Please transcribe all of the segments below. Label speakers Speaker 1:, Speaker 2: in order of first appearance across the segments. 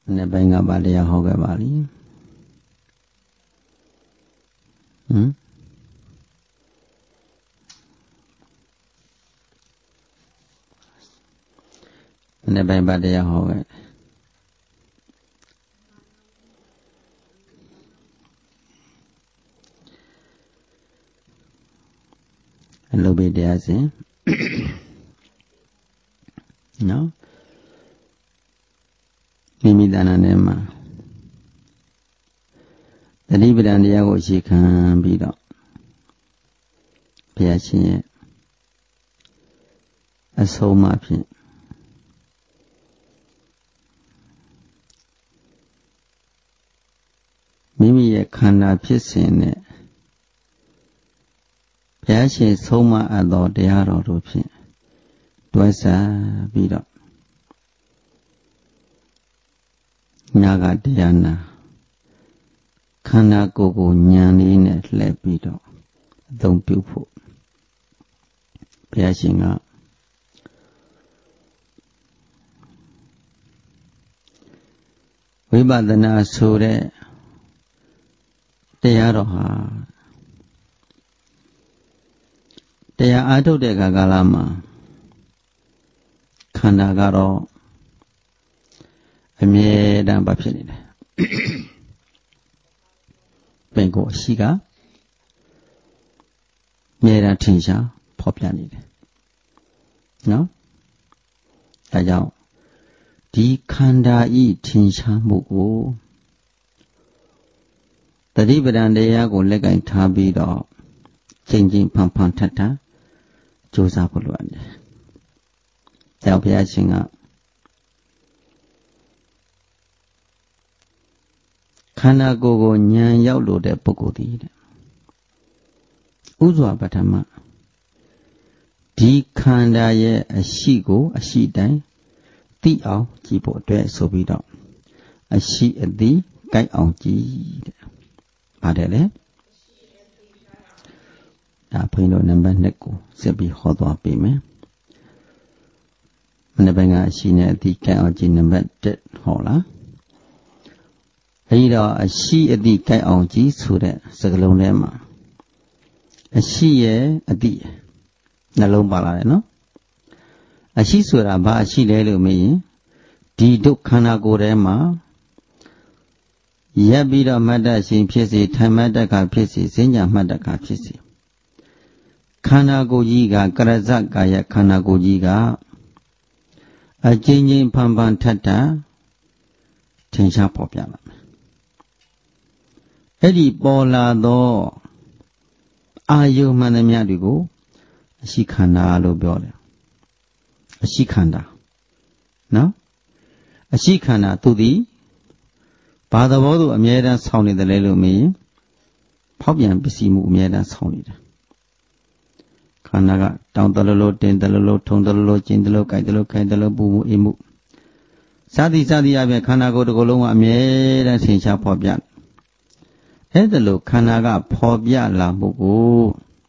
Speaker 1: Ne benga bali ya hoga bali. Ne benga bali ya hoga. Lobe dia sin. No. Mimi dana ne ma. Tadi bidan dia ko shi kan bi do. ဘုရားရှင်ရဲ့အဆုံးအမဖြင့်မိမိရဲ့ခန္ဓာဖြစ်စဉ်နဲ့ဘုရားရှင်ဆုံးမအပ်သောတရားတော်တို့ဖြင့်တွဲဆက်ပြီးတော့ညာကတရားနာခန္ဓာကိုယ်ကိုဉာဏ်လေးနဲ့လှည့်ပြီးတော့အသုံးပြုဖို့ဘုရားရှင်ကဝိပဿနာဆိုတဲ့တရားတော်ဟာတရားအားထုတ်တဲ့ကာလမှာခန္ဓာကတော့အမြဲတမ်းဖြစ်နေတယ်ပင်ကိုအရှိကအမြဲတမ်းထင်ရှားဖော်ပြနေတယ်နော်ဒါကြောင့်ဒီခန္ဓာဤထင်ရှားမှုကိုတတိပဒံတရားကိုလက်ကင်ထားပြီးတော့ချိန်ချင်းဖန်ဖန်ထပ်ထပ်ကြိုးစားဖို့လိုအပ်တယ်။ဒါဘုရားရှင်ကခန္ဓာကိုယ်ကိုဉာဏ်ရောက်လို့တဲ့ပုဂ္ဂိုလ်တည်းတဲ့။ဥစွာပထမဒီခန္ဓာရဲ့အရှိကိုအရှိတိုင်းသိအောင်ကြည့်ဖို့အတွက်ဆိုပြီးတော့အရှိအသိကြိုက်အောင်ကြည့်တဲ့။ပါတယ်လေ။ဒါဘုန်းကြီးတို့နံပါတ်2ကိုဆက်ပြီးဟောသွားပေးမယ်။မနေ့ကအရှိနဲ့အသိကြိုက်အောင်ကြည့်နံပါတ်1ဟောလား။အဲဒီတော့အရှိအသိကြိုက်အောင်ကြည့်ဆိုတဲ့စကားလုံးထဲမှာအရှိရဲ့အသိနှလုံးပါလာတယ်နော်။အရှိဆိုတာဘာအရှိလဲလို့မေးရင်ဒီဒုက္ခန္ဓာကိုယ်ထဲမှာရပ်ပြီးတော့မတ္တရှင်ဖြစ်စေထိုင်မတ္တကဖြစ်စေစဉ်းကြမှတ်တကဖြစ်စေခန္ဓာကိုယ်ကြီးကကရဇကာယခန္ဓာကိုယ်ကြီးကအကျဉ်းချင်းဖန်ဖန်ထပ်ထပ်ထင်ရှားပေါ်ပြလာမယ်အဲ့ဒီပေါ်လာသောအာယုမှန်သမျှတွေကိုအရှိခန္ဓာလို့ပြောတယ်အရှိခန္ဓာနော်အရှိခန္ဓာသူသည်ဘာသဘောသို့အမြဲတမ်းဆောင်းနေတယ်လဲလို့မေးရင်ဖောက်ပြန်ပစ္စည်းမှုအမြဲတမ်းဆောင်းနေတယ်ခန္ဓာကတောင်းတလလို့တင်တလလို့ထုံတလလို့ကျင်တလို့ကြိုက်တလို့ခိုင်တလို့ပူမှုအေးမှုစသည်အပြင်ခန္ဓာကိုယ်တစ်ခုလုံးကအမြဲတမ်းဆင်ရှားဖော်ပြအဲ့ဒါလို့ခန္ဓာကဖော်ပြလာမှုကို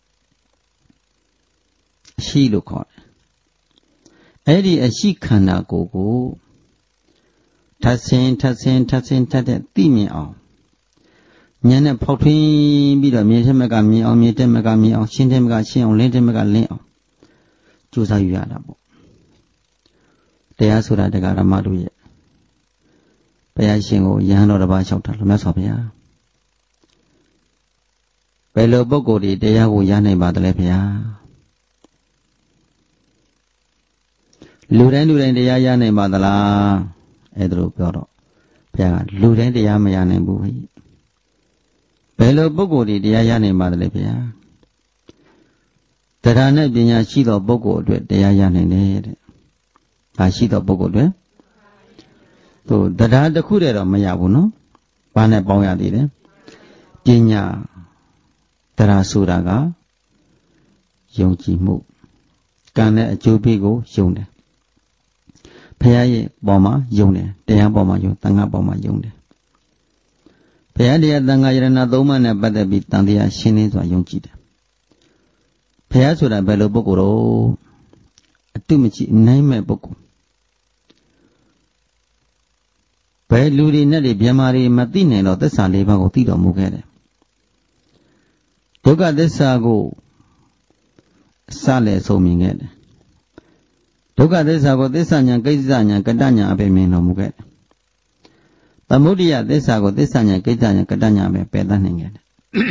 Speaker 1: အရှိလို့ခေါ်တယ်အဲ့ဒီအရှိခန္ဓာကိုယ်ကိုထပ်ဆင်းတဲ့သိမြင်အောင်ဉာဏ်နဲ့ဖောက်ထွင်းပြီးတော့မြင်တဲ့မကမြင်အောင်မြင်တဲ့မကမြင်အောင်ရှင်းတဲ့မကရှင်းအောင်လင်းတဲ့မကလင်းအောင်ကြိုးစားယူရတာပေါ့တရားဆိုတာတရားဓမ္မတို့ရဲ့ဘုရားရှင်ကိုယဟန်တော်တစ်ပါးလျှောက်တာလို့မြတ်စွာဘုရားဘယ်လိုပုဂ္ဂိုလ်တွေတရားကိုရနိုင်ပါသလဲဘုရားလူတိုင်းတရားရနိုင်ပါသလားအဲ့ဒါလို့ပြောတော့ဘုရားကလူတိုင်းတရားမရနိုင်ဘူးဘယ်လိုပုဂ္ဂိုလ်တွေတရားရနိုင်ပါသလဲဘုရားတရားနဲ့ပညာရှိသောပုဂ္ဂိုလ်အတွက်တရားရနိုင်တယ်တဲ့ဒါရှိသောပုဂ္ဂိုလ်တွေသူတရားတစ်ခုတည်းတော့မရဘူးနော်ဘာနဲ့ပေါင်းရသေးတယ်ပညာတရားဆိုတာကယုံကြည်မှုကံနဲ့အကျိုးပေးကိုယုံတယ်ဘုရားရဲ့ပေါ်မှာယုံတယ်တရားပေါ်မှာယုံသံဃာပေါ်မှာယုံတယ်ဘုရားတရားသံဃာယရဏသုံးပါးနဲ့ပတ်သက်ပြီးတန်တရားရှင်းလင်းစွာယုံကြည်တယ်ဘုရားဆိုတာဘယ်လိုပုဂ္ဂိုလ်တော့အတုမကြည့်အနိုင်မဲ့ပုဂ္ဂိုလ်ဘယ်လူတွေနဲ့တွေမြန်မာတွေမသိနိုင်တော့သစ္စာလေးပါးကိုသိတော်မူခဲ့တယ်ဒုက္ခသစ္စာကိုစလည်းဆုံးမြင်ခဲ့တယ်ဒုက္ခသစ္စာကိုသစ္စာဉာဏ်ကိစ္စဉာဏ်ကတ္တဉာဏ်အပဲမြင်တော်မူခဲ့တယ်သမုဒိယသစ္စာကိုသစ္စာဉာဏ်ကိစ္စဉာဏ်ကတ္တဉာဏ်ပဲပယ်တတ်နိုင်ခဲ့တယ်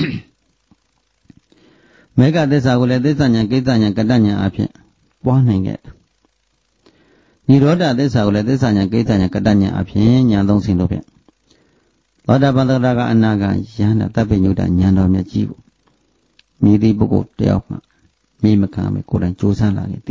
Speaker 1: မေဃသစ္စာကိုလည်းသစ္စာဉာဏ်ကိစ္စဉာဏ်ကတ္တဉာဏ်အဖြစ်ပွားနိုင်ခဲ့တယ်နိရောဓသစ္စာကိုလည်းသစ္စာဉာဏ်ကိစ္စဉာဏ်ကတ္တဉာဏ်အဖြစ်ဉာဏ်သုံးဆင့်တို့ဖြင့်သောတာပန်သရကအနာဂံယန္တာတပ္ပညုတဉာဏ်တော်မြတ်ကြီးကိုမြည်သည့်ပုဂ္ဂိုလ်တယောက်မှမိမခံမယ်ကိုယ်တိုင်ကြိုးစားလာရင်သိ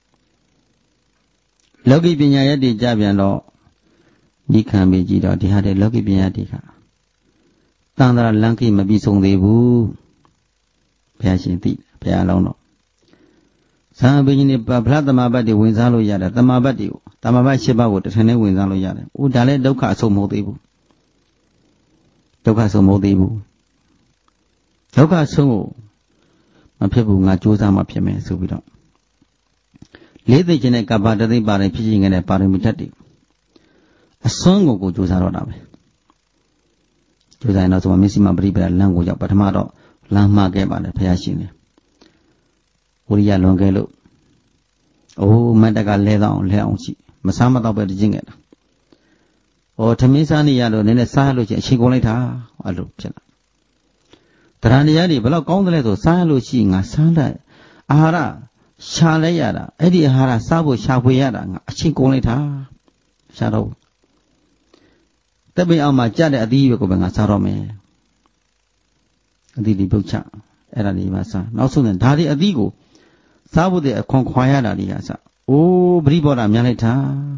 Speaker 1: လောကီပညာရည်တည်ကြပြန်တော့ဒီခံပြီးကြည့်တော့ဒီဟာတဲ့လောကီပညာတွေကတန်ត្រာလန်ကိမပြီးဆုံးသေးဘူးဘုရားရှင်သိဘုရားလုံးတော့သံဘိညာဉ်ပဖလားတမဘတ်တွေဝင်စားလို့ရတယ်တမဘတ်တွေကိုတမဘတ်၈ပါးကိုတစ်ထန်နဲ့ဝင်စားလို့ရတယ်။ဦးဒါလည်းဒုက္ခအဆုံးမဟုတ်သေးဘူးဒုက္ခဆုံးမဟုတ်သေးဘူးဒုက္ခဆုံးကိုမဖြစ်ဘူးငါကြိုးစားမှဖြစ်မယ်ဆိုပြီးတော့လေးသိခြင်းနဲ့ကပ္ပတသိပါရင်ဖြစ်ခြင်းနဲ့ပါရမီဓာတ်တွေအစွန်းကိုကြိုးစားတော့တာပဲကြိုးစားရင်တော့ဆိုမှမျက်စိမှပရိပဒလမ်းကိုရောက်ပထမတော့လမ်းမှားခဲ့ပါတယ်ဘုရားရှင်လေဝိရိယလွန်ခဲ့လို့အိုးမတ်တကလဲအောင်ရှိမစားမတော့ပဲတခြင်းခဲ့တာထမင်းစားနေရလို့နည်းနည်းစားလို့ချင်းအချိန်ကုန်လိုက်တာအဲ့လိုဖြစ်လာတရားတရားတွေဘယ်တော့ကောင်းတယ်လဲဆိုစားလို့ရှိငါစားလိုက်အာဟာရရှာလဲရတာအဲ့ဒီအာဟာရစားဖို့ရှာဖွေရတာငါအချိန်ကုန်လိုက်တာရှာတော့တက်ပိအောင်မှာကြတဲ့အသီးပဲကိုပဲငါစားတော့မယ်အသီးဒီပုတ်ချအဲ့ဒါဒီမှာစားနောက်ဆုံးနဲ့ဒါဒီအသီးကိုစားဖို့တဲ့အခွန်ခွာရတာဒီဟာစားအိုးပရိဘောဓများလိုက်တာ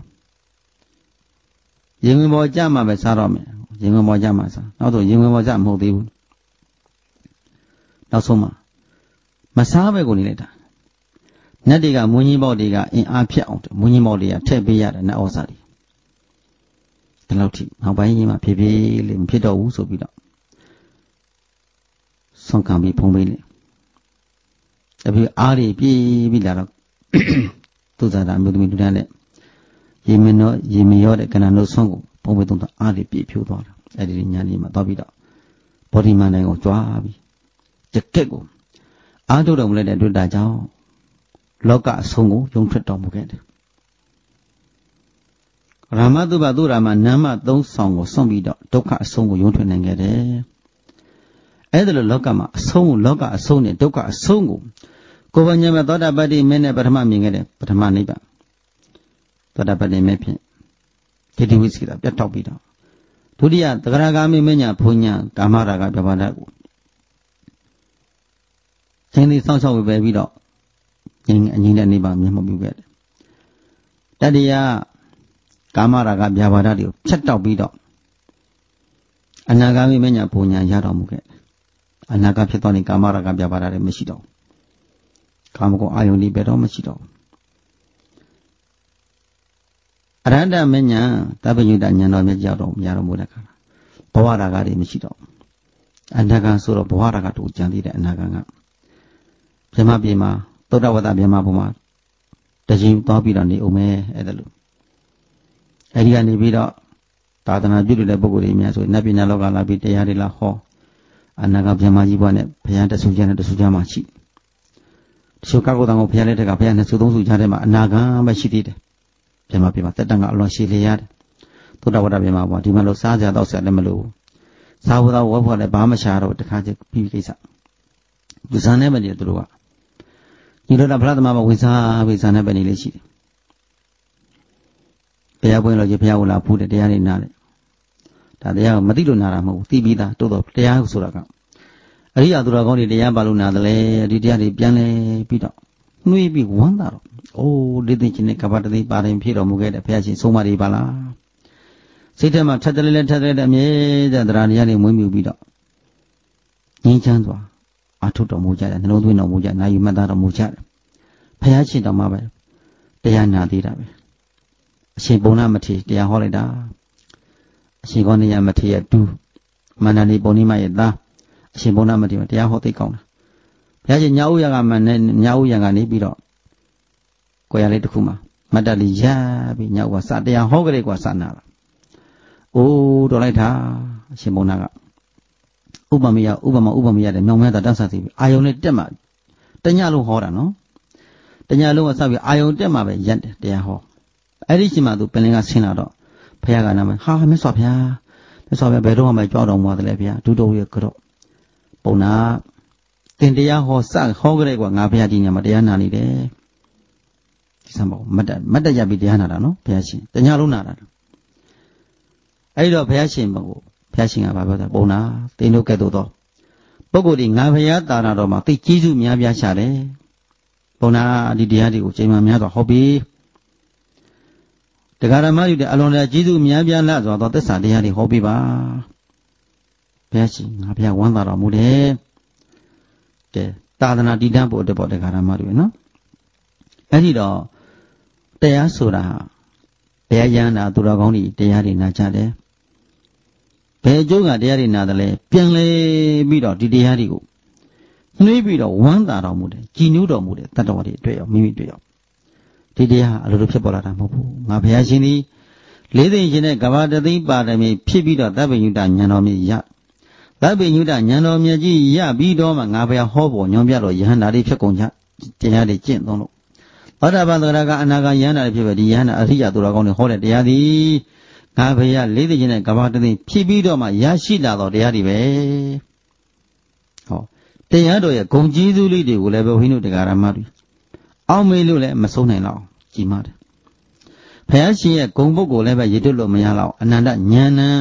Speaker 1: ရင်ဝင်ပေါ်ကြမှာပဲစားတော့မယ်ရင်ဝင်ပေါ်ကြမှာစားနောက်တော့ရင်ဝင်ပေါ်ကြမဟုတ်သေးဘူးနောက်ဆုံးမှာမစားပဲကိုနေလိုက်တာနတ်တွေကမွန်းကြီးပေါက်တွေကအင်အားဖြတ်အောင်မွန်းကြီးပေါက်တွေကထည့်ပေးရတယ်နတ်ဩဇာတွေဒီလောက်ထိနောက်ပိုင်းကြီးမှာဖြည်းဖြည်းလေးမဖြစ်တော့ဘူးဆိုပြီးတော့ဆုံးခံပြီးဖုံးပေးလေတပည့်အားတွေပြေးပြီးလာတော့သူဇာတာမြို့သမီးလူတန်းနဲ့ရေမရောတဲ့ကဏ္ဍလို့ဆုံးကိုဖုံးပေးတော့အားတွေပြေးဖြိုးသွားတာအဲ့ဒီညာလေးမှာသွားပြီးတော့ဘောဓိမန္တန်ကိုကြွားပြီးတကက်ကိုအားထုတ်တော်မူလိုက်တဲ့တွေ့တာကြောင့်လောကအဆုံးကိုယုံထွက်တော်မူခဲ့တယ်ရာမတုပသူရာမနာမသုံးဆောင်ကိုစွန့်ပြီးတော့ဒုက္ခအဆုံးကိုယုံထွက်နိုင်ခဲ့တယ်အဲ့ဒါလိုလောကမှာအဆုံးလောကအဆုံးနဲ့ဒုက္ခအဆုံးကိုကိုယ်ပညာမဲ့သောတာပတ္တိမင်းနဲ့ပထမမြင်ခဲ့တယ်ပထမနိဗ္ဗာန်သောတာပတ္တိမင်းဖြင့်ဒိဋ္ဌိဝိသေကပြတ်တောက်ပြီးတော့ဒုတိယသဂရဂါမိမညာဘုံညာကာမရာဂပြဘာဒကိုခြင်းသည်စောင့်ရှောက်ဝေပဲပြီးတော့အငြိမ့်တဲ့နိဗ္ဗာန်မြင်မှုပြုခဲ့တယ်တတိယကာမရာဂပြဘာဒတွေကိုဖြတ်တောက်ပြီးတော့အနာဂါမိမညာဘုံညာရတော်မူခဲ့တယ်အနာဂတ်ဖြစ်သွားရင်ကာမရာဂပြဘာဒတွေမရှိတော့ကာမဂုဏ်အာယုန်တွေဘယ်တော့မရှိတော့အရဟတမဉ္ဇဉ်တပ္ပညုတဉာဏ်တော်မြတ်ကြောက်တော့ရတော်မူတဲ့အခါဘဝရာဂတွေမရှိတော့အနာဂတ်ဆိုတော့ဘဝရာဂတို့ကြံသေးတဲ့အနာဂတ်ကဗြဟ္မပြေမှာသုဒ္ဓဝတ္တဗြဟ္မဘုံမှာတခြင်းသွားပြီးတော့နေအောင်မဲအဲ့ဒါလို့အဲဒီကနေပြီးတော့သာသနာပြုတဲ့ပုဂ္ဂိုလ်တွေများဆိုနတ်ပြည်နာလောကလာပြီးတရားတွေလာဟောအနာဂတ်ဗြဟ္မကြီးဘဝနဲ့ဘုရားတဆူကျမ်းနဲ့တဆူကျမ်းမှာရှိတချို့ကောက်တော်ကိုဘုရားလက်ထက်ကဘုရားနှစ်ဆူသုံးဆူကြားထဲမှာအနာဂတ်ပဲရှိသေးတယ်ဗြဟ္မပြေမှာတက်တန်ကအလွန်ရှိလေရတယ်သုဒ္ဓဝတ္တဗြဟ္မဘုံဒီမှာလို့စားစရာတောက်စရာလည်းမလိုစားဖို့တော့ဝတ်ဖို့လည်းဘာမှရှာတော့တခါချင်းပြီးကိစ္စသူဇာနဲ့ပဲနေသူတို့ကညီတော်တာဖလားသမားမဝင်စားပြီးဇာနဲ့ပဲနေလေးရှိတယ်ဘုရားပွင့်လို့ကြီးဘုရားဝင်လာဖူးတယ်တရားနေနားတယ်ဒါတရားကိုမသိလို့နာတာမဟုတ်ဘူးသိပြီးသားတိုးတော့တရားဆိုတာကအရိယာသူတော်ကောင်းတွေတရားပါလို့နာတယ်လေဒီတရားတွေပြန်လဲပြီးတော့နှွေးပြီးဝမ်းသာတော့အိုးဒီသိချင်းနဲ့ကပ္ပတသိပါရင်ဖြစ်တော်မူခဲ့တယ်ဘုရားရှင်ဆုံးမတွေပါလားစိတ်ထဲမှာထက်တယ်လဲထက်တယ်တဲ့အမြဲတမ်းတရားတရားတွေမွေးမြူပြီးတော့ငြိမ်းချမ်းစွာအထုတော်မူကြတယ်နှလုံးသွင်းတော်မူကြနာယူမှတ်သားတော်မူကြတယ်ဘုရားရှင်တော်မှာပဲတရားနာသေးတာပဲအရှင်ပုံနာမထေရတရားဟောလိုက်တာအရှင်ကောဏိယမထေရတူမန္တန်ဒီပုံနိမရဲ့သားအရှင်ပုံနာမထေရတရားဟောသိကောင်းတာဘုရားရှင်ညဥ်ရကမှနဲ့ညဥ်ရကနေပြီးတော့ကိုရလေးတစ်ခုမှာမတ္တလီရပြီးညဥ်ကစတရားဟောကြတဲ့ကွာစနာလာအိုးတော်လိုက်တာအရှင်ဘုန်းနာကဥပမာရတယ်မြောင်များတာတန်းစားစီပြီအာယုံနဲ့တက်မှတညလုံးဟောတာနော်တညလုံးကစပြီးအာယုံတက်မှပဲရက်တယ်တရားဟောအဲ့ဒီချိန်မှာသူပင်လင်ကဆင်းလာတော့ဘုရားကနာမဟာမြတ်စွာဘုရားဘယ်တော့မှကြောက်တော်မူတယ်လေဗျာဒုတော်ရဲ့ကတော့ပုံနာတင်တရားဟောစဟောကြတဲ့ကွာငါဘုရားဒီညမှာတရားနာနေတယ်ဒီစံပေါ့မတ်တရပြီးတရားနာတာနော်ဘုရားရှင်တညလုံးနာတာအဲ့တော့ဘုရားရှင်ကဘာပြောတာပုံနာတင်တို့ကဲ့သို့သောပုဂ္ဂိုလ်ဒီငါဘုရားတာနာတော်မှာသိကျေးဇူးများပြားရှာတယ်ပုံနာဒီတရားတွေကိုချိန်မှများတော့ဟောပြီးတရားဓမ္မတွေအလွန်တရာကျေးဇူးများပြားလာဆိုတော့သစ္စာတရားတွေဟောပြီးပါဘုရားရှင်ငါဘုရားဝမ်းသာတော်မူတယ်တဲ့သာသနာတည်တံ့ဖို့အတွက်ပေါ့တရားဓမ္မတွေနော်အဲ့ဒီတော့တရားဆိုတာဘုရားယန္တာသူတော်ကောင်းတွေတရားတွေနာကြတယ်ဘယ်အကျိုးကတရားတွေနာတယ်လဲပြန်လေပြီးတော့ဒီတရားတွေကိုနှွေးပြီးတော့ဝမ်းသာတော်မူတယ်ကြည်နူးတော်မူတယ်တတ္တဝါတွေတွေ့ရောမိမိတွေ့ရောဒီတရားအလိုလိုဖြစ်ပေါ်လာတာမဟုတ်ဘူးငါဘုရားရှင်ဒီလေးသိင်ရှင်တဲ့ကဘာတသိပါရမီဖြစ်ပြီးတော့သဗ္ဗညုတဉာဏ်တော်မြတ်ရသဗ္ဗညုတဉာဏ်တော်မြတ်ကြီးရပြီးတော့မှငါဘုရားဟောပေါ်ညွန်ပြတော်ယဟန္တာတွေဖြစ်ကုန်ကြတရားတွေကျင့်သုံးလို့သောတာပန်သရကအနာဂယဟန္တာတွေဖြစ်ပဲဒီယဟန္တာအရိယသူတော်ကောင်းတွေဟောတဲ့တရားသည်ငါဘုရားလေးသိင်ရှင်တဲ့ကဘာတသိဖြစ်ပြီးတော့မှရရှိလာတော်တရားတွေပဲဟောတရားတော်ရဲ့ဂုဏ်ကျေးဇူးလေးတွေကိုလည်းပဲဘုန်းကြီးတို့တရားဓမ္မတွေအောက်မေ့လို့လည်းမဆုံးနိုင်တော့ကြည်မာတယ်ဘုရားရှင်ရဲ့ဂုဏ်ပုဂ္ဂိုလ်လည်းပဲရည်တွက်လို့မရတော့အနန္တဉာဏ်နဲ့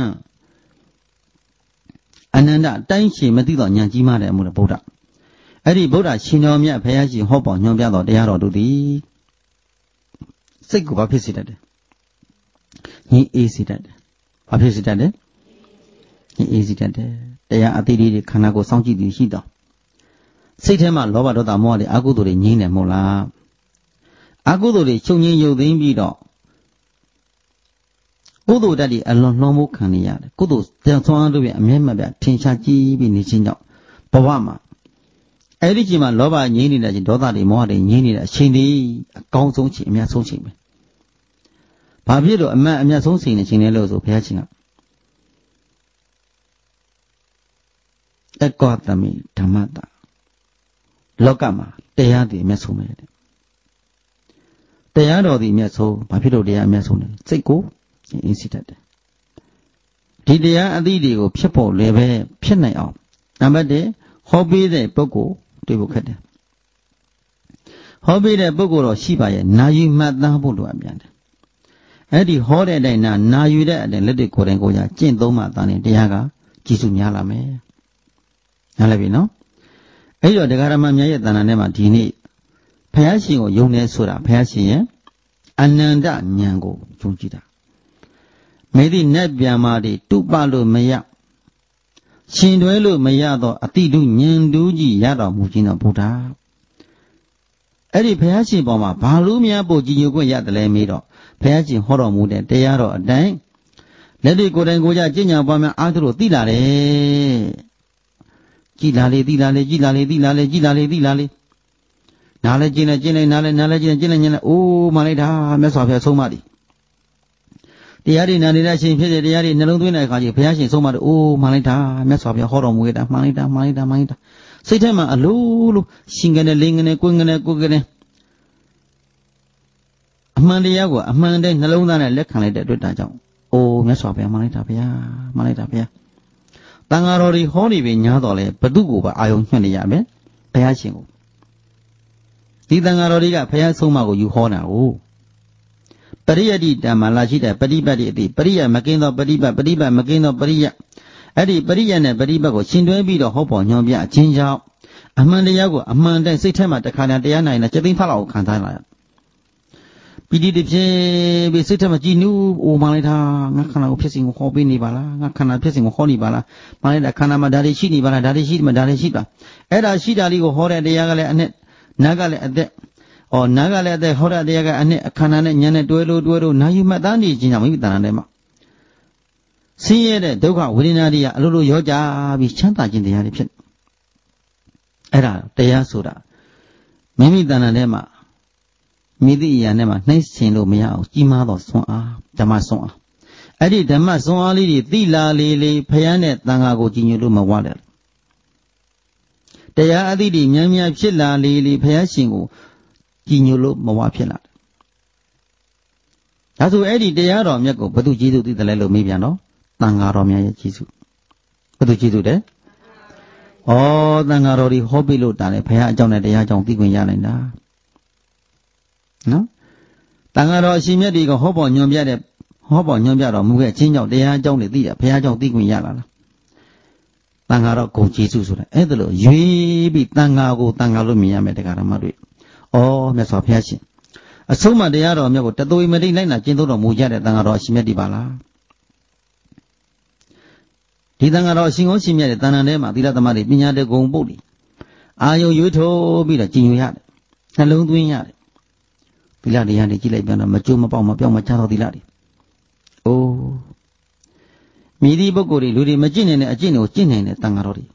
Speaker 1: အနန္တတိုင်းရှင်မသိတော့ဉာဏ်ကြီးမာတယ်အမှုတော်ဗုဒ္ဓအဲ့ဒီဗုဒ္ဓရှင်တော်မြတ်ဘုရားရှင်ဟောပေါ်ညွှန်ပြတော်တရားတော်တို့သည်စိတ်ကိုဘာဖြစ်စေတတ်တယ်ညီအေးစေတတ်တယ်ဘာဖြစ်စေတတ်တယ်ညီအေးစေတတ်တယ်တရားအသေးလေးတွေခန္ဓာကိုယ်စောင့်ကြည့်ပြီးရှိတော့စိတ်ထဲမှာလောဘဒေါသမောဟတွေအကုသိုလ်တွေငြိမ်းတယ်မဟုတ်လားအကုသိုလ်တွေချုပ်ငြိမ်းရုပ်သိမ်းပြီးတော့ကုသိုလ်တတ်တွေအလွန်နှောမှုခံနေရတယ်ကုသိုလ်ပြန်ဆွမ်းလို့ပြအမြဲမှပြထင်ရှားကြည့်ပြီးနေခြင်းကြောင့်ဘဝမှာအဲ့ဒီချိန်မှာလောဘငြိမ်းနေတဲ့ချိန်ဒေါသတွေမောဟတွေငြိမ်းနေတဲ့အချိန်ဒီအကောင်းဆုံးချိန်အများဆုံးချိန်ပဲဘာဖြစ်လို့အမှန်အမြတ်ဆုံးချိန်နေချိန်လဲလို့ဆိုဘုရားရှင်ကအကောတမိဓမ္မတာလောကမှာတရားတွေအမြတ်ဆုံးပဲတရားတော်ဒီအမြတ်ဆုံးဘာဖြစ်လို့တရားအမြတ်ဆုံးလဲစိတ်ကိုအင်းစိတတ်တယ်ဒီတရားအသည့်တွေကိုဖြစ်ဖို့လည်းပဲဖြစ်နိုင်အောင်နံပါတ်1ဟောပေးတဲ့ပုဂ္ဂိုလ်တွေ့ဖို့ခက်တယ်ဟောပေးတဲ့ပုဂ္ဂိုလ်တော့ရှိပါရဲ့နာယူမှတ်သားဖို့လိုအပ်ပြန်တယ်အဲ့ဒီဟောတဲ့အတိုင်းနာယူတဲ့အတိုင်းလက်တွေကိုယ်တိုင်ကိုယ်ကြကျင့်သုံးမှသာနေတရားကကြည်စုများလာမယ်နားလည်ပြီနော်အဲ့တော့တရားဓမ္မများရဲ့တဏ္ဍာထဲမှာဒီနေ့ဘုရားရှင်ကိုယုံနေဆိုတာဘုရားရှင်ရဲ့အနန္တဉာဏ်ကိုယုံကြည်တာမေဒီနတ်ပြန်မာတွေတုပလို့မရရှင်တွဲလို့မရတော့အတိတုဉာဏ်တူးကြီးရတော်မူခြင်းတော်ဘုရားအဲ့ဒီဘုရားရှင်ပေါ်မှာဘာလို့များပို့ကြည်ညိုခွင့်ရတယ်လဲမေးတော့ဘုရားရှင်ဟောတော်မူတဲ့တရားတော်အတိုင်းလက်တွေကိုယ်တိုင်ကိုယ်ကြကျင့်ကြံပွားများအားထုတ်သိလာတယ်ကြည်လာလေသိလာလေကြည်လာလေသိလာလေကြည်လာလေသိလာလေနားလဲကျင့်လဲကျင့်လဲနားလဲကျင့်လဲကျင့်လဲညံလဲအိုးမှလိုက်တာမြတ်စွာဘုရားဆုံးမသည်တရားတွေနာနေတဲ့ရှင်ဖြစ်တဲ့တရားတွေနှလုံးသွင်းတဲ့အခါကျဘုရားရှင်ဆုံးမတယ်အိုးမှလိုက်တာမြတ်စွာဘုရားဟောတော်မူခဲ့တာမှလိုက်တာစိတ်ထဲမှာအလိုလိုရှင်ကနေလင်းကနေကိုယ်ကနေအမှန်တရားကိုအမှန်တိုင်းနှလုံးသားနဲ့လက်ခံလိုက်တဲ့အတွက်ဒါကြောင့်အိုးမြတ်စွာဘုရားမှလိုက်တာဘုရားတန်ဃာတော်တွေဟောနေပြီညားတော်လဲဘသူကိုပါအာယုံညွှတ်နေရမယ်ဘုရားရှင်ကိုဒီတန်ဃာတော်တွေကဘုရားဆုံးမကိုယူဟောတာကိုပရိယတ္တိတမ္မာလာရှိတဲ့ပฏิပတ်တိအတိပရိယမကင်းသောပฏิပတ်မကင်းသောပရိယအဲ့ဒီပရိယနဲ့ပฏิပတ်ကိုရှင်တွဲပြီးတော့ဟောပေါ်ညွှန်ပြအချင်းကြောင့်အမှန်တရားကိုအမှန်တိုင်းစိတ်ထဲမှာတခါတည်းတရားနိုင်တဲ့စက်သိန်းဖတ်လောက်ခံထားလာရပီတိတဖြည်းပြီးစိတ်ထဲမှာကြည်နူးအိုမှလိုက်တာငါခန္ဓာကိုဖြစ်စဉ်ကိုဟောပေးနေပါလားငါခန္ဓာဖြစ်စဉ်ကိုဟောနေပါလားမှလိုက်တာခန္ဓာမှာဒါတွေရှိနေပါလားဒါတွေရှိမှဒါတွေရှိပါအဲ့ဒါရှိတာလေးကိုဟောတဲ့တရားကလည်းအနဲ့နာကလည်းအသက်နာကလည်းအသက်ဟောတဲ့တရားကအနဲ့အခန္ဓာနဲ့ဉာဏ်နဲ့တွဲလို့နာယူမှတ်သားနေခြင်းကြောင့်မိမိတဏ္ဍာထဲမှာဆင်းရဲတဲ့ဒုက္ခဝေဒနာတွေကအလိုလိုရောကြပြီးချမ်းသာခြင်းတရားတွေဖြစ်အဲ့ဒါတရားဆိုတာမိမိတဏ္ဍာထဲမှာမိသည့်အရာနဲ့မှနှိမ့်စင်လို့မရအောင်ကြီးမားသောဆွမ်းအားဓမ္မဆွမ်းအားအဲ့ဒီဓမ္မစွမ်းအားလေးတွေသိလာလေဖယားနဲ့တန်ခါကိုကြည်ညိုလို့မဝါတယ်တရားအသည့်တွေများများဖြစ်လာလေဖယားရှင်ကိုကြည်ညိုလို့မဝါဖြစ်လာတယ်ဒါဆိုအဲ့ဒီတရားတော်မြတ်ကိုဘုသူကျေးဇူးသိတယ်လဲလို့မေးပြန်တော့တန်ခါတော်များရဲ့ကျေးဇူးဘုသူကျေးဇူးတယ်ဩတန်ခါတော်ဒီဟောပြလို့တာလေဖယားအကြောင်းနဲ့တရားအကြောင်းသိခွင့်ရနိုင်တာနော်တန်ခါတော်အရှင်မြတ်တွေကဟောပေါ်ညွန်ပြတော်မူခဲ့ခြင်းကြောင့်တရားအကြောင်းတွေသိတယ်ဘုရားအကြောင်းသိခွင့်ရလာလားတန်ခါတော်ဂုဏ်ကျေးဇူးဆိုတာအဲ့ဒါလို့ရွေးပြီးတန်ခါကိုတန်ခါလို့မြင်ရမယ်တရားဓမ္မတွေဩမြတ်စွာဘုရားရှင်အဆုံးမတရားတော်မြတ်ကိုတသွေမတိလိုက်နာကျင့်သုံးတော်မူကြတဲ့တန်ခါတော်အရှင်မြတ်ဒီပါလားဒီတန်ခါတော်အရှင်ကိုရှင်မြတ်တဲ့တဏ္ဍာထဲမှာသီလသမားတွေပညာတကုံပုတ်တယ်အာယုံရွေးထိုးပြီးတော့ကြည်ညိုရတယ်နှလုံးသွင်းရတယ်သီလတရားတွေကြည့်လိုက်ပြန်တော့မကြိုးမပေါက်မပြောင်းမချတော့သီလတွေအိုးမိသည့်ပုဂ္ဂိုလ်တွေလူတွေမကျင့်နိုင်တဲ့အကျင့်ကိုကျင့်နိုင်တဲ့တန်ခါတော်တွေ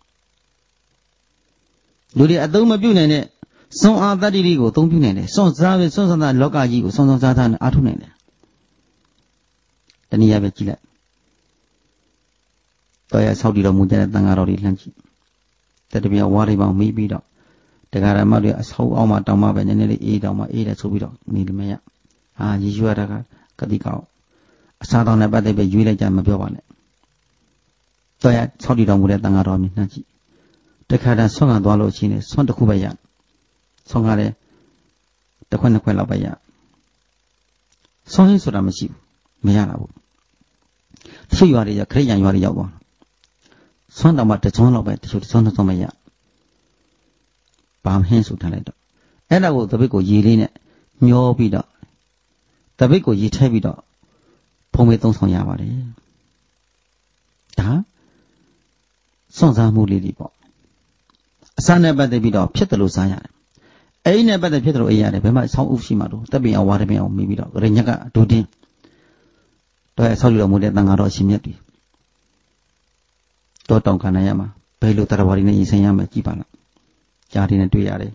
Speaker 1: လူတွေအသုံးမပြုနိုင်တဲ့စွန့်အားတတ္တိတွေကိုအသုံးပြုနိုင်တယ်စွန့်စားပဲစွန့်စားတာလောကကြီးကိုစွန့်စားနဲ့အားထုတ်နိုင်တယ်တနည်းအားဖြင့်ကြည့်လိုက်တော်ရဆောက်တည်တော်မူကြတဲ့တန်ခါတော်တွေလှမ်းကြည့်တတပြားဝါးတွေပေါင်းမိပြီးတော့တရားဓမ္မတွေအဆောက်အောက်မှာတောင်းမှပဲနည်းနည်းလေးအေးတောင်းမှအေးတယ်ဆိုပြီးတော့နေလိမ့်ရရေရွှရတာကတိကောက်အစားတောင်းနဲ့ပတ်သက်ပြီးရွေးလိုက်ကြမပြောပါနဲ့တော်ရဆောက်တည်တော်မူတဲ့တန်ခါတော်မြင်နှမ်းကြည့်တခါတည်းဆွမ်းခံသွားလို့ရှိရင်ဆွမ်းတစ်ခုပဲရဆွမ်းကားတယ်တစ်ခွက်နှစ်ခွက်လောက်ပဲရဆွမ်းရင်းဆိုတာမရှိဘူးမရတာဘူးတချို့ရွာတွေခရိယန်ရွာတွေရောက်သွားဆွမ်းတော်မှာတစ်စွမ်းလောက်ပဲတချို့တစ်စွမ်းမရဘာမဟင်းဆိုထားလိုက်တော့အဲ့ဒါကိုတပိတ်ကိုရေလေးနဲ့မျောပြီးတော့တပိတ်ကိုရေထည့်ပြီးတော့ဖုံးမေးသုံးဆောင်ရပါတယ်ဒါစွန့်စားမှုလေးတွေပေါ့အစားနဲ့ပတ်သက်ပြီးတော့ဖြစ်တယ်လို့စားရတယ်အဲ့ဒီနဲ့ပတ်သက်ဖြစ်တယ်လို့အေးရတယ်ဘယ်မှာဆောင်းဥရှိမှတော့တက်ပင်အောင်ဝါရပင်အောင်မိပြီးတော့ရညက်ကဒူတင်းတော့ဆောက်လို့မူတဲ့တန်ခါတော်အရှင်မြတ်တွေတော့တောင်းခံနိုင်ရမှာဘယ်လိုတရားဝါဒီနဲ့ရင်ဆိုင်ရမယ်ကြည်ပါလားကြားတွေနဲ့တွေ့ရတယ်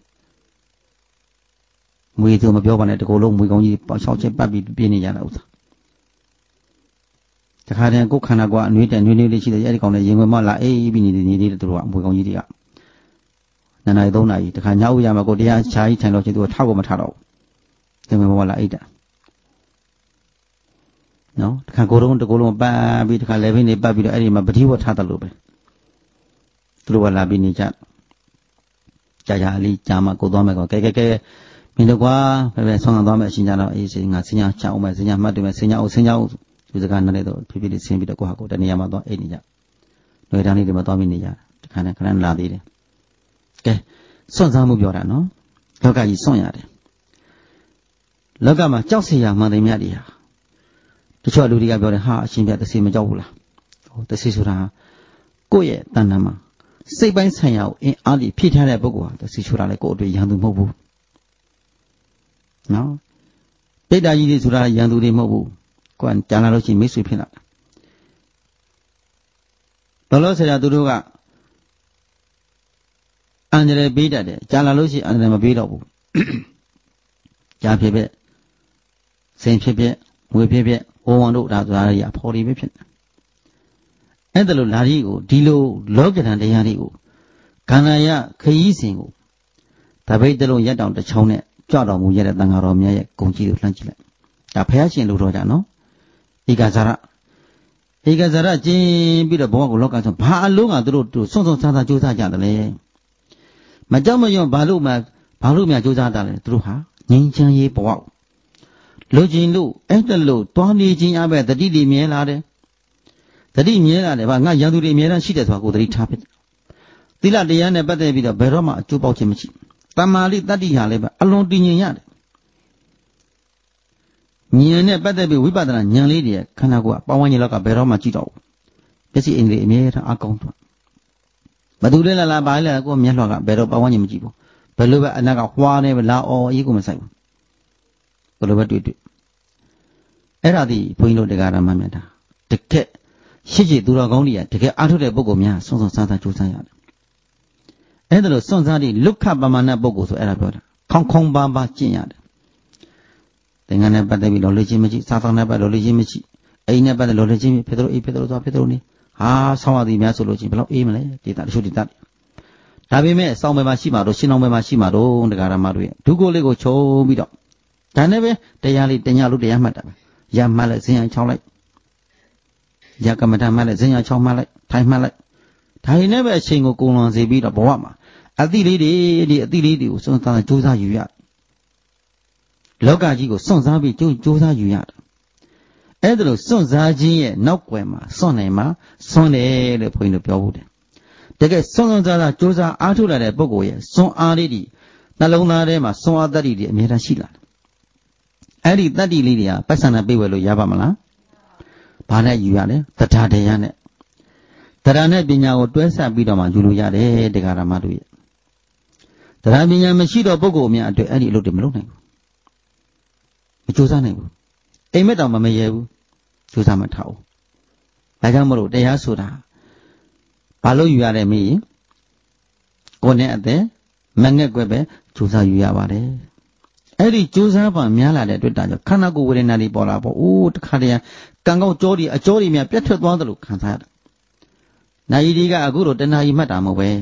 Speaker 1: မွေဆိုမပြောပါနဲ့တကူလုံးမွေကောင်းကြီးပေါက်ချောက်ချက်ပတ်ပြီးပြင်းနေရတာဥစ္စာတခါတည်းကိုယ်ခန္ဓာကွာအနှွေးတဲ့နှွေးလေးရှိတယ်အဲ့ဒီကောင်နဲ့ရင်ခွင်မလာအေးပြီးနေသေးတယ်သူတို့ကမွေကောင်းကြီးတွေက2 နာရီ 3 နာရီတခါညဦးရမှာကိုတရားခြားကြီးထိုင်လို့ချင်းသူကထောက်ကိုမထားတော့ဘူးရင်ခွင်မလာအိတ်တာနော်တခါကိုယ်တကူလုံးပတ်ပြီးတခါလည်းဘင်းနေပတ်ပြီးတော့အဲ့ဒီမှာပတိဝတ်ထားတယ်လို့ပဲသူတို့ကလာပြီးနေကြကြာလေးကြာမှကိုသွားမယ်ကောကဲမင်းတို့ကွာပဲဆောင်းသွားမယ်အရှင်ကြတော့အေးစင်ငါစင်ညာချအောင်မယ်စင်ညာမှတ်တယ်မယ်စင်ညာအောင်သူစကားနဲ့လည်းတော့ဖြည်းဖြည်းလေးဆင်းပြီးတော့ကိုဟာကိုတနေရာမှာသွားအိတ်နေကြလွယ်တန်းလေးတွေမှာသွားပြီးနေကြတခါနဲ့ခဏလာသေးတယ်ကဲစွန့်စားမှုပြောတာနော်လောကကြီးစွန့်ရတယ်လောကမှာကြောက်เสียရမှန်တယ်မြတ်တွေဟာတချို့လူတွေကပြောတယ်ဟာအရှင်ပြတဆေမကြောက်ဘူးလားဟိုတဆေဆိုတာကိုယ့်ရဲ့တဏ္ဍာမှာစိတ်ပိုင်းဆိုင်ရာကိုအင်းအားကြီးဖြည့်ထားတဲ့ပုဂ္ဂိုလ်ဟာတဆေဆိုတာလေကိုယ့်အတွက်ရန်သူမဟုတ်ဘူးနော်ပိဋ္ဌာကြီးတွေဆိုတာရန်သူတွေမဟုတ်ဘူးကိုယ်ကြံလာလို့ရှိရင်မိတ်ဆွေဖြစ်လာတယ်လောလောဆယ်သူတို့ကအန္တရာယ်ပေးတတ်တယ်ကြံလာလို့ရှိရင်အန္တရာယ်မပေးတော့ဘူးကြာဖြစ်ဖြစ်စိန်ဖြစ်ဖြစ်ငွေဖြစ်ဖြစ်ဝဝန်တို့ဒါဆိုတာတွေအဖော်တွေပဲဖြစ်တယ်အဲ့ဒါလို့လာကြီးကိုဒီလိုလောကဓာတ်တရားတွေကိုခန္ဓာယခရီးစဉ်ကိုတပိတ်တလုံးရက်တောင်တစ်ချောင်းနဲ့ကြွတော်မူရတဲ့တန်ဃာတော်မြတ်ရဲ့ဂုဏ်ကြီးကိုလှမ်းကြည့်လိုက်ဒါဘုရားရှင်လို့တော့ကြနော်ဧကဇာရကျင်းပြီးတော့ဘဝကိုလောကဆုံးဘာအလုံးကသူတို့စွန့်စားကြိုးစားကြတယ်လေမကြောက်မရွံ့ဘာလို့များကြိုးစားတာလဲသူတို့ဟာငြိမ်းချမ်းရေးဘဝလိုချင်လို့အဲ့ဒါလို့တွားနေခြင်းအပဲတတိတွေမြဲလာတယ်တတိမြဲလာတယ်ဗာငါရန်သူတွေအများအားရှိတယ်ဆိုတာကိုတတိထားဖြစ်သီလတရားနဲ့ပတ်သက်ပြီးတော့ဘယ်တော့မှအကျိုးပေါက်ခြင်းမရှိတမာလိတတ္တိဟာလည်းပဲအလွန်တည်ငြိမ်ရတယ်ဉာဏ်နဲ့ပတ်သက်ပြီးဝိပဿနာဉာဏ်လေးတွေခန္ဓာကိုယ်ပေါင်းဝန်းကျင်လောက်ကဘယ်တော့မှကြည့်တော့ဘူးပစ္စည်းအိမ်လေးအမြဲတမ်းအကောင်းသွားဘသူလဲလာပါလဲကိုမျက်လွှာကဘယ်တော့ပေါင်းဝန်းကျင်မကြည့်ဘူးဘယ်လိုပဲအနာကဟွာနေပဲလာအော်အေးကိုမဆိုင်ဘူးဘယ်လိုပဲတွေ့အဲ့ဒါဒီဘုန်းကြီးတို့တရားဓမ္မများတာတကက်ရှိရှိသူတော်ကောင်းတွေကတကယ်အားထုတ်တဲ့ပုဂ္ဂိုလ်များစွန့်စားကြိုးစားရတယ်အဲ့ဒါလို့စွန့်စားတဲ့လုခပမာဏပုဂ္ဂိုလ်ဆိုအဲ့ဒါပြောတာခေါင်ပါကျင့်ရတယ်သင်္ကန်းနဲ့ပတ်သက်ပြီးတော့လေ့ကျင့်မရှိစားသောက်နဲ့ပတ်လို့လေ့ကျင့်မရှိအိမ်နဲ့ပတ်သက်လို့လည်းချင်းဖြစ်တယ်လို့အေးဖြစ်တယ်လို့သွားဖြစ်တယ်လို့နေဟာဆောင်းရသည်များဆိုလို့ချင်းဘယ်လောက်အေးမလဲဒေတာတချို့ဒေတာဒါပေမဲ့စောင်းပဲမှာရှိမှာတော့ရှင်းအောင်ပဲမှာရှိမှာတော့တရားဓမ္မတို့ရဲ့ဒုက္ခလေးကိုခြုံပြီးတော့ဒါနဲ့ပဲတရားလေးတညာလို့တရားမှတ်တာပဲရမှတ်လိုက်ဇင်ရချောင်းလိုက်ရကမ္မဋ္ဌာန်းမှတ်လိုက်ဇင်ရချောင်းမှတ်လိုက်ထိုင်မှတ်လိုက်ဒါရင်းနဲ့ပဲအချိန်ကိုကုန်လွန်စေပြီးတော့ဘဝမှာအတိလေးတွေဒီအတိလေးတွေကိုစွန့်စားကြိုးစားယူရလောကကြီးကိုစွန့်စားပြီးကြိုးစားယူရတယ်အဲ့ဒါလို့စွန့်စားခြင်းရဲ့နောက်ွယ်မှာစွန့်နိုင်မှာစွန့်တယ်လို့ဘုန်းကြီးတို့ပြောဖို့တယ်တကယ်စွန့်စားကြိုးစားအားထုတ်လာတဲ့ပုဂ္ဂိုလ်ရဲ့စွန့်အားလေးတွေနှလုံးသားထဲမှာစွန့်အားတတ္တိတွေအမြဲတမ်းရှိလာတယ်အဲ့ဒီတတ္တိလေးတွေကပတ်စံနဲ့ပြေဝယ်လို့ရပါမလားဘာနဲ့ယူရလဲတရားတရားနဲ့တရားနဲ့ပညာကိုတွဲဆက်ပြီးတော့မှယူလို့ရတယ်တရားဓမ္မတို့ရဲ့တရားပညာမရှိတော့ပုဂ္ဂိုလ်များအတွက်အဲ့ဒီအလုပ်တွေမလုပ်နိုင်ဘူးမကြိုးစားနိုင်ဘူးအိမ်မက်တောင်မရဲဘူးကြိုးစားမထားဘူးဒါကြောင့်မလို့တရားဆိုတာဘာလို့ယူရတယ်မေးရင်ကိုယ်နဲ့အသက်မငဲ့ကွက်ပဲကြိုးစားယူရပါတယ်အဲ့ဒီကြိုးစားပါများလာတဲ့အတွက်ဒါကြောင့်ခန္ဓာကိုယ်ဝေဒနာတွေပေါ်လာပေါ့အိုးတခါတည်းကံကောက်ကြောတွေအကြောတွေများပြတ်ထွက်သွားတယ်လို့ခံစားရတယ်နာယီဒီကအခုတော့တဏှာကြီးမှတ်တာမဟုတ်ပဲ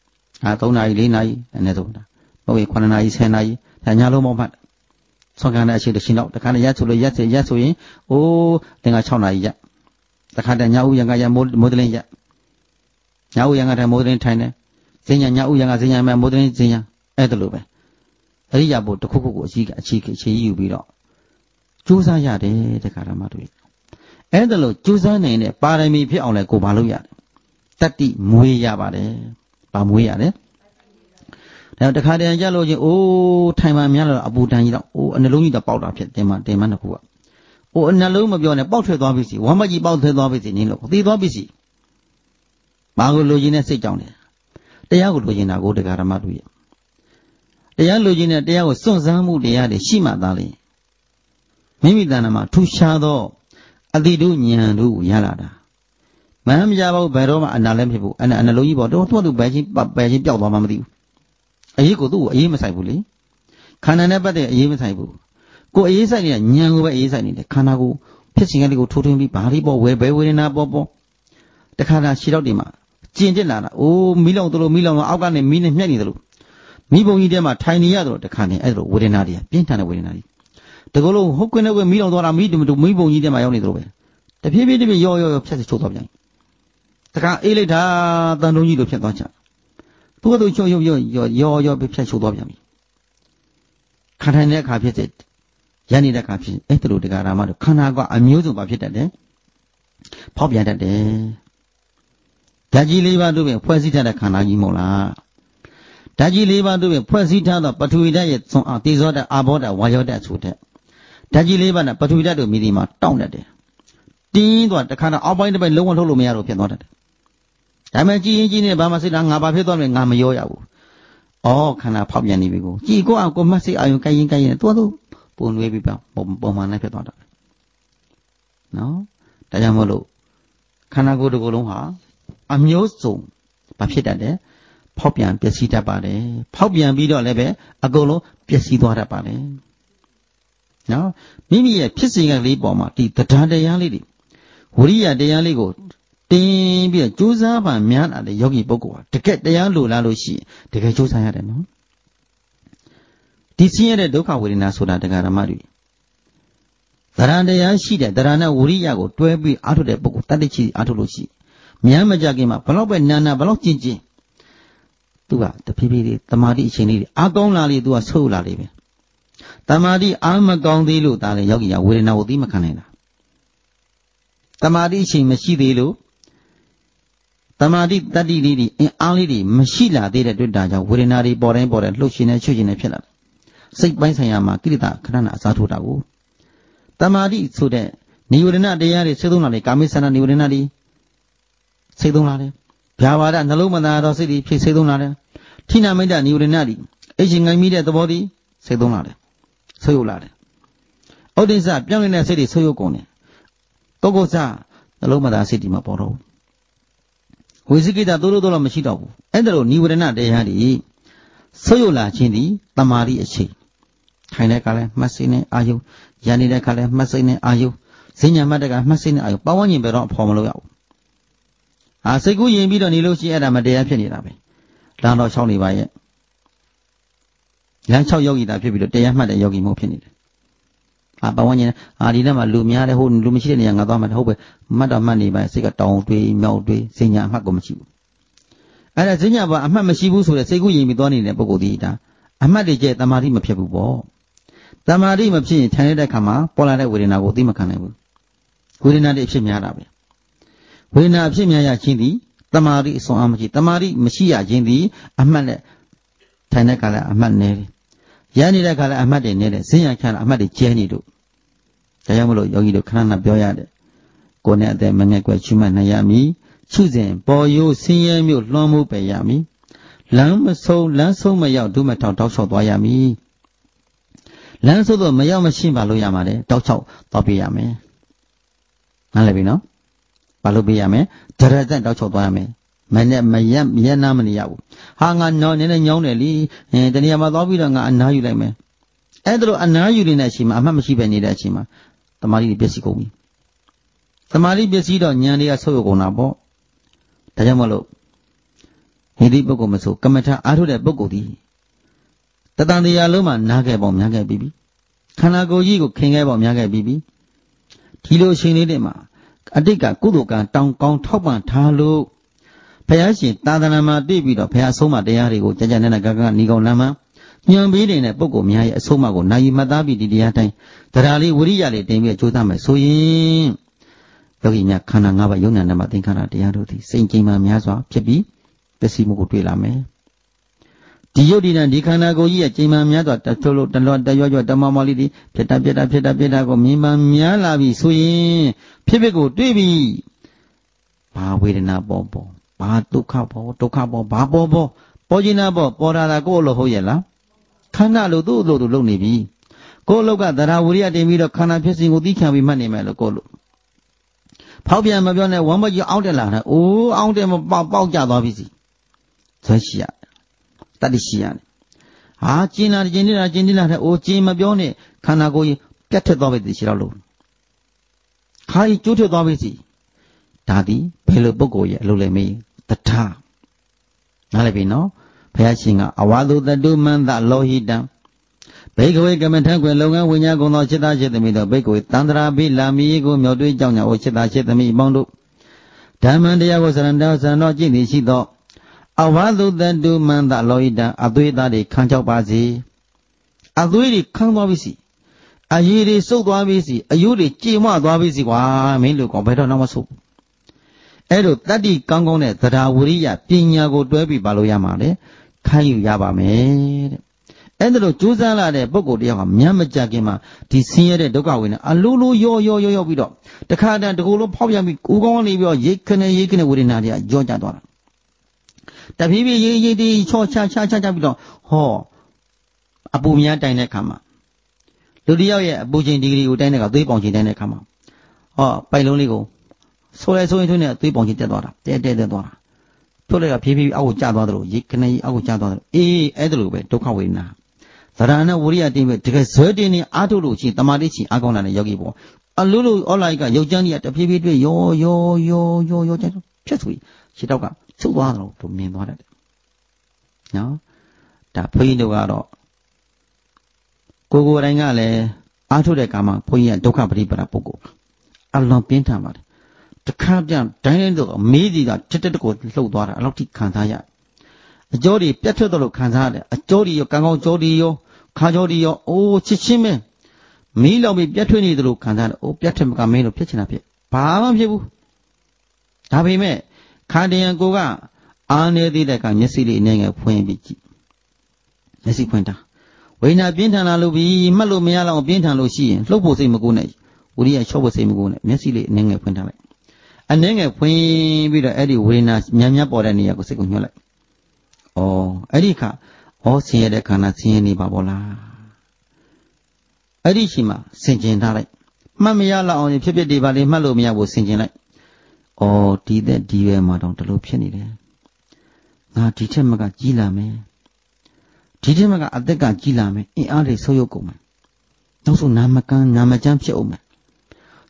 Speaker 1: 3နာရီ4နာရီအနည်းဆုံးဟုတ်ပြီ9နာရီ10နာရီဒါညာလုံးမမှတ်ဆွမ်းခံတဲ့အချိန်တစ်ချိန်တော့တခါတည်းရက်ဆိုလို့ရက်ဆိုရင်အိုးတင်က6နာရီရက်တခါတည်းညာဦးရံကရမိုးတလင်းရက်ညာဦးရံကထိုင်မိုးတလင်းထိုင်တယ်ဇင်ညာညာဦးရံကဇင်ညာမဲ့မိုးတလင်းဇင်ညာအဲ့ဒါလိုပဲအရိယာဘုတစ်ခုခုကိုအခြေယူပြီးတော့ကြိုးစားရတယ်တရားဓမ္မတွေအဲ့ဒါလို့ကြိုးစားနိုင်တဲ့ပါရမီဖြစ်အောင်လဲကိုဘာလို့ရတယ်တတ္တိမွေးရပါတယ်ဘာမွေးရတယ်ဒါတခါတည်းကြလို့ချင်းအိုးထိုင်မှများလို့အပူတန်ကြီးတော့အိုးအနှလုံးကြီးတော့ပေါက်တာဖြစ်တင်မှတစ်ခုကအိုးအနှလုံးမပြောနဲ့ပေါက်ထွက်သွားပြီစီဝမ်းမကြီးပေါက်ထွက်သွားပြီစီနင်းလို့သိသွားပြီစီဘာကိုလိုချင်တဲ့စိတ်ကြောင့်လဲတရားကိုလိုချင်တာကိုတရားဓမ္မတို့ရဲ့တရားလိုချင်တဲ့တရားကိုစွန့်စားမှုတရားတွေရှိမှသာလေမိမိတဏ္ဍာမှာထူရှားသောအတိတုဉာဏ်တို့ကိုရလာတာမဟမကြပါဘူးဘယ်တော့မှအနာလည်းဖြစ်ဘူးအနှလုံးကြီးပေါ့တော့သူ့ဘယ်ချင်းပျောက်သွားမှမသိဘူးအရေးကိုသူ့ကိုအေးမဆိုင်ဘူးလေခန္ဓာနဲ့ပတ်သက်အေးမဆိုင်ဘူးကိုအေးဆိုင်နေတာဉာဏ်ကိုပဲအေးဆိုင်နေတယ်ခန္ဓာကိုဖြစ်စဉ်ကလေးကိုထိုးထွင်းပြီးဘာလေးပေါ့ဘယ်ဝေဒနာပေါ့တခါခြေတော့ဒီမှာကျင်တက်လာတာအိုးမီးလောင်တို့မီးလောင်တော့အောက်ကနေမီးနဲ့မြက်နေတယ်လို့မိဘုံကြီးထဲမှာထိုင်နေရတော့တခါနေအဲ့ဒါဝေဒနာတွေပြင်းထန်တဲ့ဝေဒနာတွေတကယ်လို့ဟုတ်ကွင်းနဲ့မီးလောင်သွားတာမီးဘုံကြီးထဲမှာရောက်နေတယ်လို့ပဲတဖြည်းဖြည်းရောဖြတ်ချိုးသွားပြန်တခါအေးလိုက်တာတန်တုံးကြီးလိုဖြစ်သွားချသူကသူချုံရောဖြတ်ချိုးသွားပြန်ပြီခန္ဓာနဲ့အခါဖြစ်တဲ့ရနေတဲ့အခါဖြစ်အဲ့ဒါလိုတရားဓမ္မတို့ခန္ဓာကအမျိုးစုံပါဖြစ်တတ်တယ်ဖောက်ပြန်တတ်တယ်ဓာတ်ကြီး၄ပါးတို့ပဲဖွဲ့စည်းထားတဲ့ခန္ဓာကြီးမဟုတ်လားဓာတ်ကြီး၄ပါးတို့ပဲဖွဲ့စည်းထားသောပထဝီဓာတ်ရဲ့သွန်အားတေဇောဓာတ်အာဘောဓာတ်ဝါယောဓာတ်ဆိုတဲ့ဓာတ်ကြီး၄ပါးနဲ့ပထဝီဓာတ်တို့မိဒီမှာတောင့်တတ်တယ်တင်းသွားတခါတော့အောက်ပိုင်းတစ်ပိုင်းလုံးဝထုတ်လို့မရတော့ဖြစ်သွားတတ်တယ်ဒါမှကြည်ရင်နေဘာမှစိတ်လားငါဘာဖြစ်သွားလဲငါမရောရဘူးခန္ဓာဖောက်ပြန်နေပြီကိုကြည်ကိုအောင်ကိုမတ်စိတ်အာယုံကိုင်းရင်သူပုံနွေးပြီးပုံမှန်နဲ့ဖြစ်သွားတာနော်ဒါကြောင့်မို့လို့ခန္ဓာကိုယ်တစ်ခုလုံးဟာအမျိုးစုံဘာဖြစ်တတ်တယ်ဖောက်ပြန်ပျက်စီးတတ်ပါတယ်ဖောက်ပြန်ပြီးတော့လည်းပဲအကုန်လုံးပျက်စီးသွားတတ်ပါတယ်နော်မိမိရဲ့ဖြစ်စဉ်ကလေးပေါ်မှာဒီတရားတရားလေးတွေဝိရိယတရားလေးကိုတင်းပြီးကြိုးစားပါများလာတဲ့ယောဂီပုဂ္ဂိုလ်ဟာတကယ်တရားလိုလားလို့ရှိရင်တကယ်ကြိုးစားရတယ်နော်ဒီဆင်းရဲတဲ့ဒုက္ခဝေဒနာဆိုတာတရားဓမ္မတွေတရားတရားရှိတဲ့တရားနဲ့ဝိရိယကိုတွဲပြီးအားထုတ်တဲ့ပုဂ္ဂိုလ်တတ္တိချီအားထုတ်လို့ရှိမြန်မကြခင်မှာဘလောက်ပဲနာဘလောက်ကျင်သူကတဖြည်းဖြည်းလေးတမာတိအချိန်လေးအားကောင်းလာလေသူကဆုပ်လာလေပဲတမာတိအားမကောင်းသေးလို့ဒါလေယောဂီကဝေဒနာကိုသိမခံနိုင်တာတမာတိအချိန်မရှိသေးလို့တမာတိတတ္တိလေးတွေအားလေးတွေမရှိလာသေးတဲ့တွေ့တာကြောင့်ဝေဒနာတွေပေါ်တိုင်းလှုပ်ရှင်နေချွတ်ရှင်နေဖြစ်လာတယ်စိတ်ပိုင်းဆိုင်ရာမှာကိလေသာခဏအစားထိုးတာကိုတမာတိဆိုတဲ့နိဝရဏတရားတွေစိတ်သုံးလာလေကာမိသနာနိဝရဏတွေစိတ်သုံးလာတယ်ဗျာပါဒနှလုံးမသားတော်စိတ်တွေဖြစ်စိတ်သုံးလာတယ်ထိနာမိတ်တနိဝရဏတွေအရှင်ငိုင်းမိတဲ့သဘောတွေစိတ်သုံးလာတယ်ဆွေးယုတ်လာတယ်ဩဒိစ္စပြောင်းနေတဲ့စိတ်တွေဆွေးယုတ်ကုန်တယ်တောကုသနှလုံးမသားစိတ်တွေမှာပေါ်တော့ဝိသိကိတသို့လို့မရှိတော့ဘူးအဲ့ဒါလို့နိဝရဏတရားတွေဆွေးယုတ်လာခြင်းဒီတမာတိအချိန်ထိုင်တဲ့အခါလဲမှတ်စိတ်နဲ့အာယုရနေတဲ့အခါလဲမှတ်စိတ်နဲ့အာယုဈဉ္ညာမှတ်တကမှတ်စိတ်နဲ့အာယုပဝန်းကျင်ပဲတော့ဖော်မလို့ရဘူးစိတ်ကူးရင်ပြီးတော့နေလို့ရှိရင်အဲ့ဒါမတရားဖြစ်နေတာပဲလမ်းတော်6နေပါရဲ့လမ်း6ယောဂီတာဖြစ်ပြီးတော့တရားမှတ်တဲ့ယောဂီမျိုးဖြစ်နေတယ်ပဝန်းကျင်ဒီထဲမှာလူများတယ်ဟိုလူမရှိတဲ့နေရာငါသွားမှဟုတ်ပဲမှတ်တော့မှတ်နေပါစိတ်ကတောင်းတွေးမြောက်တွေးဈဉ္ညာအမှတ်ကိုမရှိဘူးအဲ့ဒါဈဉ္ညာဘာအမှတ်မရှိဘူးဆိုတဲ့စိတ်ကူးရင်ပြီးသွားနေတဲ့ပုဂ္ဂိုလ်ဒီဒါအမှတ်တွေကျတမာတိမဖြစ်ဘူးပေါ့တမာတိမဖြစ်ရင်ထိုင်ရတဲ့ခါမှာပေါ်လာတဲ့ဝေဒနာကိုသိမခံနိုင်ဘူးဝေဒနာတွေအဖြစ်များတာပဲဝေဒနာအဖြစ်များရခြင်းသည်တမာတိအစွမ်းအားမရှိတမာတိမရှိရခြင်းသည်အမှတ်နဲ့ထိုင်တဲ့ခါလည်းအမှတ်နေတယ်ရနေတဲ့ခါလည်းအမှတ်တွေနေတယ်ဈဉ္ညာခံအမှတ်တွေကျဲနေတို့ဒါကြောင့်မလို့ယောဂီတို့ခဏခဏပြောရတယ်ကိုယ်နဲ့အသက်မငဲ့ကွယ်ချွတ်မှတ်နိုင်ရမည်ချွစဉ်ပေါ်ရိုးဆင်းရဲမျိုးလွှမ်းမိုးပယ်ရမည်လမ်းဆုံးမရောက်ဒုမထောင်တောက်လျှောက်သွားရမည်လမ်းဆိုတော့မရောက်မရှင်းပါလို့ရမှာလေတောက်လျှောက်သွားပြရမယ်နားလည်ပြီနော်ဘာလို့ပြရမယ်ဒရဇက်တောက်လျှောက်သွားရမယ်မနဲ့မရက်နာမနေရဘူးငါနည်းနည်းညောင်းတယ်လीတနေရာမှာသွားပြီးတော့ငါအနားယူလိုက်မယ်အဲ့ဒါလိုအနားယူနေတဲ့အချိန်မှာအမှတ်မရှိပဲနေတဲ့အချိန်မှာတမာတိပျက်စီးကုန်ပြီတမာတိပျက်စီးတော့ဉာဏ်တွေကဆုတ်ယုတ်ကုန်တာပေါ့ဒါကြောင့်မလို့ဟိတိပုဂ္ဂိုလ်မဆိုကမ္မထာအားထုတ်တဲ့ပုဂ္ဂိုလ်ဒီတတန်တရားလုံးမှာနားခဲ့ပေါ့များခဲ့ပြီးပြီခန္ဓာကိုယ်ကြီးကိုခင်ခဲ့ပေါ့များခဲ့ပြီးပြီဒီလိုအချိန်လေးတွေမှာအတိတ်ကကုသိုလ်ကံတောင်းကောင်းထောက်ပံ့ထားလို့ဘုရားရှင်သာသနာမှာတည်ပြီးတော့ဘုရားအဆုံးအမတရားတွေကိုကြကြနဲ့ကနီကောင်လမ်းမှာညွန်ပေးနေတဲ့ပုဂ္ဂိုလ်များရဲ့အဆုံးအမကိုနိုင်မှတ်သားပြီးဒီတရားတိုင်းတရားလေးဝိရိယလေးတင်ပြီးကြိုးစားမယ်ဆိုရင်ယောဂီများခန္ဓာ၅ပါးယုံနာနဲ့မှသင်္ခါရတရားတို့သည်စိတ်ကြိမ်မှများစွာဖြစ်ပြီးပျက်စီးမှုကိုတွေ့လာမယ်ဒီယုတ်ဒီနံဒီခန္ဓာကိုယ်ကြီးရဲ့ကြိမ်မှများစွာတထုတ်လို့တလွတ်တရွရွတမမောလေးတွေဖြစ်တာကိုမြင်မှများလာပြီဆိုရင်ဖြစ်ကိုတွေ့ပြီဘာဝေဒနာပေါ်ဘာဒုက္ခပေါ်ဘာပေါ်ကျင်တာပေါ်တာကိုယ့်လိုဟုတ်ရဲ့လားခန္ဓာလို့သူ့လိုလုပ်နေပြီကိုယ့်အလောက်ကသရဝရိယတင်ပြီးတော့ခန္ဓာဖြစ်စဉ်ကိုသိခံပြီးမှတ်နေမယ်လို့ကိုယ့်လိုဖောက်ပြန်မပြောနဲ့ဝမ်းမကြီးအောင့်တက်လာတယ်အောင့်တယ်မပေါက်ကြသွားပြီစီဆွဲရှိရတတ္တိရှိရတယ်ကျင်းလာတယ်ကျင်းလာတယ်ကျင်းမပြောနဲ့ခန္ဓာကိုယ်ပြတ်ထွက်သွားပြီစီတော့လို့ခါကြီးကျိုးထွက်သွားပြီစီဒါသည်ဘယ်လိုပုဂ္ဂိုလ်ရဲ့အလုပ်လဲမေးတထာနားလည်ပြီနော်ဘုရားရှင်ကအဝါဒုတတုမန္တလောဟိတံဘိကဝေကမ္မထံကွယ်လုပ်ငန်းဝိညာဉ်ကုန်သောจิตသားจิตသမီးတို့ဘိကဝေတန္တရာပိလာမီကိုမြောက်တွေးကြောင်းညာအိုจิตသားจิตသမီးပေါင်းတို့ဓမ္မံတရားကိုစရဏတော်ကျင့်သည်ရှိသောအဝါဒုတတုမန္တလောဟိတံအသွေးသားတွေခန်းချောက်ပါစေအသွေးတွေခန်းသွားပြီစီအရည်တွေစုပ်သွားပြီစီအယုတွေကြေမွသွားပြီစီကွာမင်းတို့ကောင်ဘယ်တော့မှမဆုပ်အဲ့လိုတတ္တိကောင်းကောင်းတဲ့သဒ္ဓဝရိယပညာကိုတွဲပြီးပါလို့ရမှာလေခိုင်းယူရပါမယ်တဲ့အဲ့ဒါလိုကြိုးစားလာတဲ့ပုဂ္ဂိုလ်တယောက်ကမြတ်မကြခင်မှာဒီဆင်းရဲတဲ့ဒုက္ခဝေဒနာအလိုလိုရောပြီးတော့တခါတည်းတကူလုံးဖောက်ပြန်ပြီးကိုယ်ကောင်းနေပြီးတော့ရိတ်ခနဲ့ဝေဒနာတွေကကြောကြသွားတာတဖြည်းဖြည်းရိတ်တီချောချပြီးတော့အပူများတိုင်တဲ့ခါမှာလူတယောက်ရဲ့အပူချိန်ဒီဂရီကိုတိုင်တဲ့ခါသွေးပေါင်ချိန်တိုင်တဲ့ခါမှာပိုက်လုံးလေးကိုဆိုရင်သွေးပေါင်ချိန်တက်သွားတာတဲသွားတာထုတ်လိုက်တာဖြည်းဖြည်းအောက်ကိုကျသွားတယ်လို့ရိတ်ခနဲ့အောက်ကိုကျသွားတယ်အဲ့ဒါလိုပဲဒုက္ခဝေဒနာသရဏဝရိယတင်ပြီးတကယ်ဇွဲတင်နေအားထုတ်လို့ရှိရင်တမာတိချင်းအားကောင်းလာတဲ့ယောဂီပေါ့အလိုလိုအော်လိုက်ကရုပ်ကြမ်းကြီးကတဖြည်းဖြည်းတွေ့ရောကျဖြတ်ဆိုခြေတောက်ကချုပ်သွားတယ်လို့မြင်သွားတယ်နော်ဒါဘုန်းကြီးတို့ကတော့ကိုယ်တိုင်ကလည်းအားထုတ်တဲ့ကာမှာဘုန်းကြီးကဒုက္ခပရိပဒပုဂ္ဂိုလ်အလွန်ပြင်းထန်ပါတယ်တခါပြန်တိုင်းတော့မေးစီကတက်ကိုလှုပ်သွားတာအဲ့လောက်ထိခံစားရအကျော်တွေပြတ်ထွက်တော့လို့ခံစားရတယ်အကျော်တွေရောကံကောင်းကျော်တွေရောခါကျော်တွေရောချစ်ချင်းပဲမီးလောင်ပြီးပြတ်ထွက်နေတယ်လို့ခံစားတယ်ပြတ်ထွက်မကမင်းလို့ဖြစ်ချင်တာဖြစ်ဘာမှမဖြစ်ဘူးဒါပေမဲ့ခါတရံကိုကအာနေသေးတဲ့ကမျက်စိလေးအနေငယ်ဖွင့်ပြီးကြည့်မျက်စိဖွင့်တာဝိညာဉ်ပြင်းထန်လာလို့ပြီးမှတ်လို့မရလောက်ပြင်းထန်လို့ရှိရင်လှုပ်ဖို့စိတ်မကူနဲ့ဝိရိယချော့ဖို့စိတ်မကူနဲ့မျက်စိလေးအနေငယ်ဖွင့်ထားလိုက်အနေငယ်ဖွင့်ပြီးတော့အဲ့ဒီဝေဒနာများပေါ်တဲ့နေရာကိုစိတ်ကိုညှို့လိုက်အဲ့ဒီခါဆင်းရဲတဲ့ခန္ဓာဆင်းရဲနေပါဘောလားအဲ့ဒီရှိမှဆင်ကျင်ထားလိုက်မှတ်မရလောက်အောင်ဖြစ်တွေပါလေမှတ်လို့မရဘူးဆင်ကျင်လိုက်ဒီသက်ဒီရွယ်မှာတော့ဒီလိုဖြစ်နေတယ်ငါဒီထက်မကကြီးလာမယ်ဒီထက်မကအသက်ကကြီးလာမယ်အင်အားတွေဆုပ်ယုပ်ကုန်မယ်နောက်ဆုံးနာမကျမ်းဖြစ်အောင်မယ်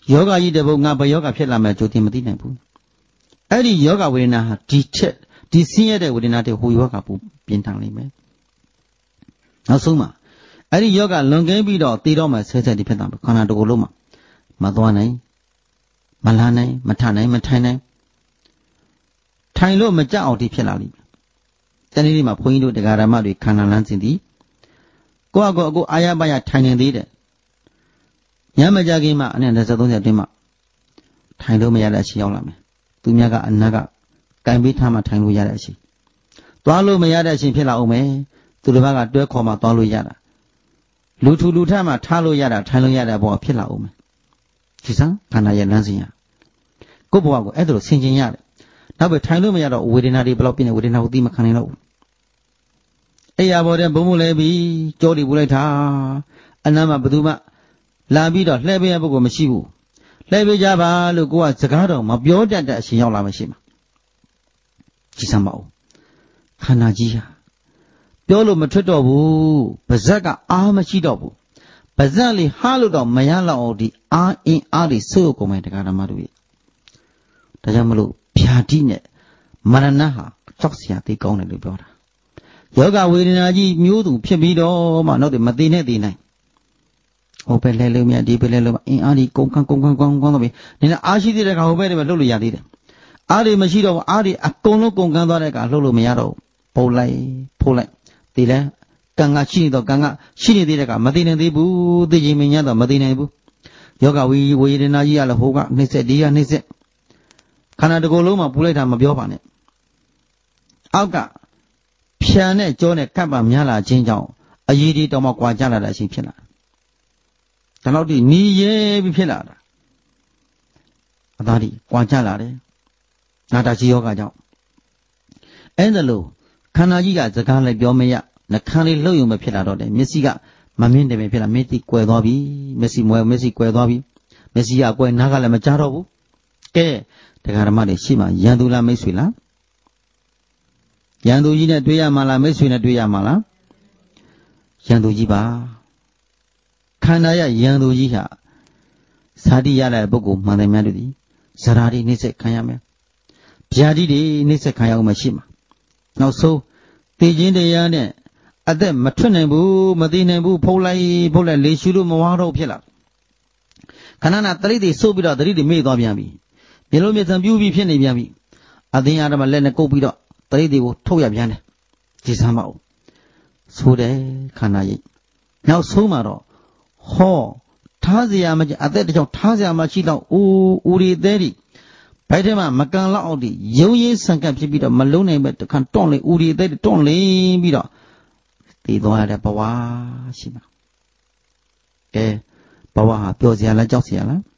Speaker 1: ယောဂကြီးတဲ့ဘုံငါဘယောဂဖြစ်လာမယ်ကြိုတင်မသိနိုင်ဘူးအဲ့ဒီယောဂဝေဒနာဟာဒီချက်ဒီဆင်းရဲတဲ့ဝေဒနာတွေဟိုယောဂပူပြင်းထန်လိမ့်မယ်နောက်ဆုံးမှာအဲ့ဒီယောဂလွန်ကင်းပြီးတော့တည်တော့မှဆဲဆဲဒီဖြစ်တာခန္ဓာတစ်ခုလုံးမှာမသွားနိုင်မလာနိုင်မထနိုင်မထိုင်နိုင်ထိုင်လို့မကြောက်အောင်ဒီဖြစ်လာလိမ့်မယ်တနေ့နေ့မှာဘုန်းကြီးတို့တရားဓမ္မတွေခန္ဓာလန်းစဉ်သည်ကိုယ့်အကိုအာရပါရထိုင်နေသေးတယ်ညမကြခင်မှာအနည်း23ရက်အတွင်းမှာထိုင်လို့မရတဲ့အချိန်ရောက်လာမယ်သူများကအနာကကံပေးထားမှထိုင်လို့ရတဲ့အချိန်သွားလို့မရတဲ့အချိန်ဖြစ်လာအောင်မယ်သူတစ်ပါးကတွဲခေါ်မှသွားလို့ရတာလူထူလူထမှထားလို့ရတာထိုင်လို့ရတဲ့ဘောဖြစ်လာအောင်မယ်ဒီစံခန္ဓာရဲ့လမ်းစဉ်ရကိုယ့်ဘဝကိုအဲ့ဒါလိုဆင်ခြင်ရတယ်နောက်ပဲထိုင်လို့မရတော့ဝေဒနာတွေဘယ်လောက်ပြင်းနေဝေဒနာကိုသိမခံနိုင်တော့ဘူးအဲ့ရပေါ်တဲ့ဘုံဘုံလဲပြီးကြောတွေပူလိုက်တာအနားမှာဘယ်သူမှလာပြီးတော့လှည့်ပေးရပုဂ္ဂိုလ်မရှိဘူးလှည့်ပေးကြပါလို့ကိုကစကားတော်မပြောတတ်တဲ့အရှင်ရောက်လာမှရှိမှာကြည်စမ်းပါဦးခန္ဓာကြီးဟာပြောလို့မထွက်တော့ဘူးပါဇက်ကအားမရှိတော့ဘူးပါဇက်လေးဟားလို့တော့မရတော့အောင်ဒီအားအင်းအားတွေဆုပ်ကုန်မယ်တရားဓမ္မတို့ရဲ့ဒါကြောင့်မလို့ဖြာတိနဲ့မရဏဟာကြောက်စရာသိကောင်းတယ်လို့ပြောတာယောဂဝေဒနာကြီးမျိုးစုံဖြစ်ပြီးတော့မှနောက်တယ်မသိနဲ့သိနိုင်ဟိုပဲလဲလို့မြတ်ဒီပဲလဲလို့အင်းအားဒီကုန်ကောင်းတော့ပြီနင်အားရှိသေးတဲ့ခါဟိုပဲတွေပဲလှုပ်လို့ရသေးတယ်အားတွေမရှိတော့ဘူးအားတွေအကုန်လုံးကုန်ကန်းသွားတဲ့ခါလှုပ်လို့မရတော့ဘူးပုတ်လိုက်ဖိုးလိုက်ဒီလဲကံကရှိနေတော့ကံကရှိနေသေးတဲ့ခါမသိနိုင်သေးဘူးသိချင်းမင်းရတော့မသိနိုင်ဘူးယောဂဝေဒနာကြီးကလည်းဟိုကနှိမ့်ဆက်ဒီကနှိမ့်ဆက်ခန္ဓာတစ်ခုလုံးမှာပူလိုက်တာမပြောပါနဲ့အောက်ကဖြန်နဲ့ကြောနဲ့ကပ်ပါများလာခြင်းကြောင့်အရေးဒီတောင်မှကွာကြလာတဲ့အချိန်ဖြစ်လာဒါတော့ဒီနီးရဲပြီးဖြစ်လာတာအသားဒီကွာကြလာတယ်နာတာရှိယောဂကြောင့်အဲ့ဒါလို့ခန္ဓာကြီးကစကားလည်းပြောမရနှခမ်းလေးလှုပ်ရုံပဲဖြစ်လာတော့တယ်မျက်စိကမမြင်တယ်ပဲဖြစ်လာမျက်စိကွယ်သွားပြီမျက်စိကွယ်သွားပြီမျက်စိကကွယ်နားကလည်းမကြားတော့ဘူးကဲတရားဓမ္မတွေရှိမှရန်သူလားမိတ်ဆွေလားရန်သူကြီးနဲ့တွေ့ရမှာလားမိတ်ဆွေနဲ့တွေ့ရမှာလားရန်သူကြီးပါခန္ဓာရရန်သူကြီးဟာဇာတိရတဲ့ပုဂ္ဂိုလ်မှန်တယ်များတို့သည်ဇရာတိနှိမ့်ဆက်ခံရမယ်ဗျာတိတွေနှိမ့်ဆက်ခံရအောင်မရှိမှာနောက်ဆုံးသိခြင်းတရားနဲ့အသက်မထွက်နိုင်ဘူးမသိနိုင်ဘူးဖုတ်လိုက်လေရှုလို့မဝါတော့ဖြစ်လာခဏနာတတိတွေစုပ်ပြီးတော့တတိတွေမေ့သွားပြန်ပြီမျက်လုံးမျက်စံပြူးပြီးဖြစ်နေပြန်ပြီအသင်အားဓမ္မလက်နဲ့ကုပ်ပြီးတော့တတိတွေကိုထုတ်ရပြန်တယ်ဒီစမ်းမအောင်ဆိုတယ်ခန္ဓာရိပ်နောက်ဆုံးမှာတော့ဟောထားเสียမကြအသက်တစ်ချောင်းထားเสียမရှိတော့ဦးရီသေးဒီဘယ်ထဲမှာမကန်လောက်အောင်ဒီရုံရင်းဆန်ကပ်ဖြစ်ပြီးတော့မလုံးနိုင်ပဲတခါတွန့်လေဦးရီသေးတွန့်လေပြီးတော့တည်သွားရတဲ့ဘဝရှိမှာကဲဘဝဟာပျော်စရာလားကြောက်စရာလား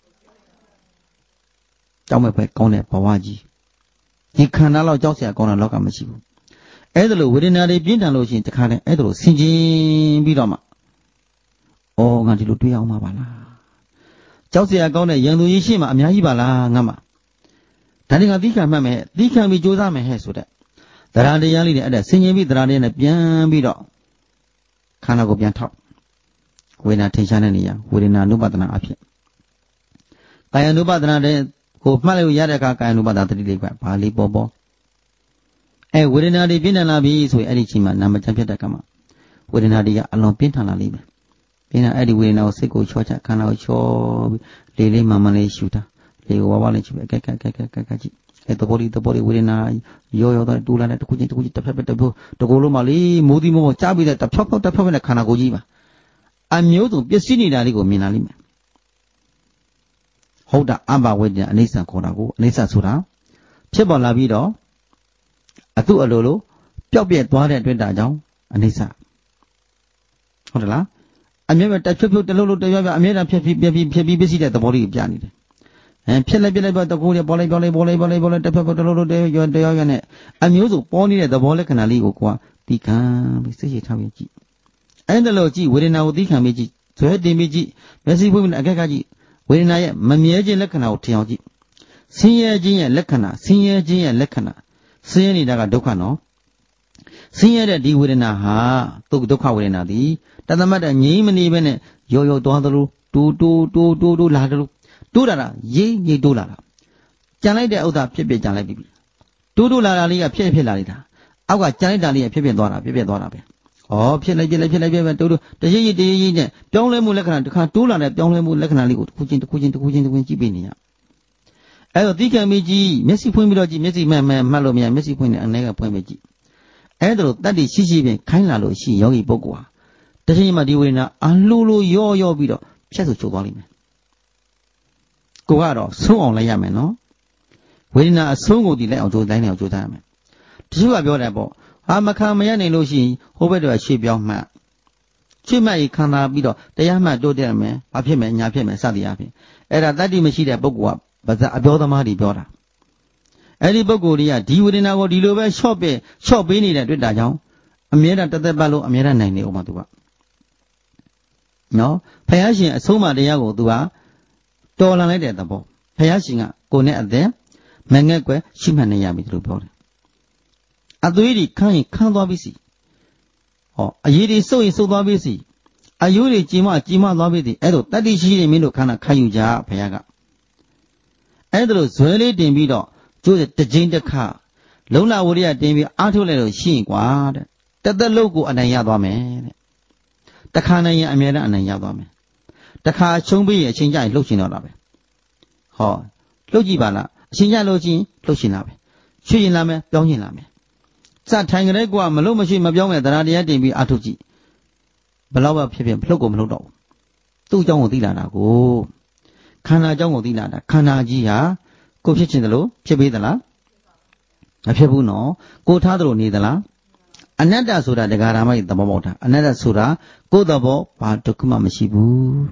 Speaker 1: ကြောက်မဲ့ပဲကောင်းတဲ့ဘဝကြီးဒီခန္ဓာလောက်ကြောက်စရာကောင်းတဲ့လောကမရှိဘူးအဲ့ဒါလို့ဝေဒနာတွေပြင်းထန်လို့ရှိရင်တခါတည်းအဲ့ဒါလို့ဆင်ခြင်ပြီးတော့မှဩငါဒီလိုတွေးအောင်မှာပါလားကြောက်စရာကောင်းတဲ့ရန်သူကြီးရှိမှအများကြီးပါလားငါမှဒါတွေကသီးခံမှတ်မယ်သီးခံပြီးကြိုးစားမယ်ဟဲ့ဆိုတဲ့တရားတရားလေးတွေအဲ့ဒါဆင်ခြင်ပြီးတရားတရားနဲ့ပြန်ပြီးတော့ခန္ဓာကိုပြန်ထောက်ဝေဒနာထင်ရှားတဲ့နေရာဝေဒနာနုပဒနာအဖြစ်ကာယ ानु ပဒနာတဲ့ကိုမှတ်လို့ရတဲ့အခါကာယ ानु ပဒနာတတိလေးကဘာလေးပေါ်ဝေဒနာတွေပြင်းထန်လာပြီဆိုရင်အဲ့ဒီချိန်မှာနာမကျန်ဖြစ်တဲ့ကမှာဝေဒနာတွေကအလွန်ပြင်းထန်လာလိမ့်မယ်ပြင်းထန်အဲ့ဒီဝေဒနာကိုစိတ်ကိုချောချခန္ဓာကိုချောပြီးလေးမှန်လေးရှူတာလေးကိုဝါလေးရှူပြီးကဲကြည့်အဲ့တဘောလေးဝေဒနာရောတော့တူလာတဲ့တစ်ခုချင်းတစ်ဖက်တကူလုံးမှလေးမိုးသီးမိုးကြားပြီးတဲ့တစ်ဖက်နဲ့ခန္ဓာကိုယ်ကြီးပါအမျိုးစုံပျက်စီးနေတာလေးကိုမြင်လာလိမ့်မယ်ဟုတ်တာအဘဝေဒနာအနိစ္စခေါ်တာကိုအနိစ္စဆိုတာဖြစ်ပေါ်လာပြီးတော့အတုအလိုလိုပျောက်ပြက်သွားတဲ့အတွက်ဒါကြောင့်အနိစ္စဟုတ်တယ်လားအမြဲတမ်းဖြုတ်တလုံးတရွရွအမြဲတမ်းဖြစ်ပြီးပျက်စီးတဲ့သဘောလေးကိုပြနေတယ်ဖြစ်လိုက်တကူလေးပေါ်လိုက်တစ်ဖက်တလုံးတရွနဲ့အမျိုးစုံပေါ်နေတဲ့သဘောလက္ခဏာလေးကိုတီးခံပြီးစိတ်ရထားပြီးကြည့်အဲ့ဒါလို့ကြည့်ဝေဒနာကိုတီးခံပြီးကြည့်ဇွဲတင်ပြီးကြည့်မျက်စိဖွင့်ပြီးအကက်ကကြည့်ဝေဒနာရဲ့မမြဲခြင်းလက္ခဏာကိုထင်အောင်ကြည့်ဆင်းရဲခြင်းရဲ့လက္ခဏာဆင်းရဲနေတာကဒုက္ခနော်ဆင်းရဲတဲ့ဒီဝေဒနာဟာဒုက္ခဝေဒနာသည်တသမတ်တငြိမ်းမနေပဲနဲ့ရောသွားသလိုတူလာသလိုတိုးလာတာရေးတိုးလာတာကြံလိုက်တဲ့ဥစ္စာဖြစ်ကြံလိုက်ပြီတိုးလာတာလေးကဖြစ်လာနေတာအောက်ကကြံလိုက်တာလေးကဖြစ်သွားတာပဲဖြစ်လိုက်တိုးတရေးနဲ့ပြောင်းလဲမှုလက္ခဏာတစ်ခါတိုးလာတဲ့ပြောင်းလဲမှုလက္ခဏာလေးကိုတစ်ခုချင်းကြည့်ပေးနေရအဲ့တော့သီးခံမိကြီးမျက်စိဖွင့်ပြီးတော့ကြည့်မျက်စိမှတ်လို့မရမျက်စိဖွင့်နေအနေကဖွင့်ပြီးကြည့်အဲ့ဒါလိုတတ္တိရှိဖြင့်ခိုင်းလာလို့ရှိယောဂီပုဂ္ဂိုလ်ဟာတချိန်မှဒီဝေဒနာအလိုရောပြီးတော့ဖြတ်ဆိုချုပ်သွားလိမ့်မယ်ကိုကတော့ဆုံးအောင်လိုက်ရမယ်နော်ဝေဒနာအဆုံးကိုဒီလိုက်အောင်ကြိုးစားရမယ်တချို့ကပြောတယ်ပေါ့ဟာမခံမရနိုင်လို့ရှိရင်ဟိုဘက်တော့ရှေ့ပြောင်းမှတ်ရင်ခံစားပြီးတော့တရားမှတ်တိုးတက်မယ်ဘာဖြစ်မယ်ညာဖြစ်မယ်စသည်အားဖြင့်အဲ့ဒါတတ္တိမရှိတဲ့ပုဂ္ဂိုလ်ကဘာသာအပြောသမားတွေပြောတာအဲ့ဒီပုဂ္ဂိုလ်တွေကဒီဝေဒနာကိုဒီလိုပဲရှော့ပေးနေတဲ့တွေ့တာကြောင့်အမြဲတမ်းတက်ပတ်လို့အမြဲတမ်းနိုင်နေဦးမှာသူကနော်ဘုရားရှင်အဆုံးအမတရားကိုသူကတော်လန်လိုက်တဲ့သဘောဘုရားရှင်ကကိုယ်နဲ့အသက်မငဲ့ကွယ်ရှိမှတ်နေရပြီလို့ပြောတယ်အသွေးတွေခန်းရင်ခန်းသွားပြီစီအရေးတွေစုပ်ရင်စုပ်သွားပြီစီအယိုးတွေကြည်မသွားပြီစီအဲ့လိုတတ္တိရှိနေမင်းတို့ခန္ဓာခံယူကြဘုရားကအဲ့ဒါလို့ဇွဲလေးတင်ပြီးတော့ကျိုးတစ်ကြိမ်တစ်ခါလုံလဝရိယတင်ပြီးအားထုတ်လိုက်လို့ရှိရင်ကွာတဲ့တသက်လုံးကိုအနိုင်ရသွားမယ်တဲ့တခါနိုင်ရင်အမြဲတမ်းအနိုင်ရသွားမယ်တခါချုံးပြီးရင်အချိန်ကျရင်လှုပ်ရှင်တော့တာပဲလှုပ်ကြည့်ပါလားအချိန်ကျလို့ချင်းလှုပ်ရှင်လာပဲရွှေ့ရင်လာမယ်ပြောင်းရင်လာမယ်စထိုင်ကြတဲ့ကွာမလို့မရှိမပြောင်းမဲ့တရားတရားတင်ပြီးအားထုတ်ကြည့်ဘလောက်ပဲဖြစ်လှုပ်ကိုမလှုပ်တော့ဘူးသူ့အကြောင်းကိုသိလာတာကိုခန္ဓာအကြောင်းကိုသိလာတာခန္ဓာကြီးဟာကိုဖြစ်ခြင်းသလိုဖြစ်ပေးသလားမဖြစ်ဘူးနော်ကိုထားသလိုနေသလားအနတ္တဆိုတာဒကာရမကြီးသဘောပေါက်တာအနတ္တဆိုတာကိုယ်သဘောဘာတစ်ခုမှမရှိဘူး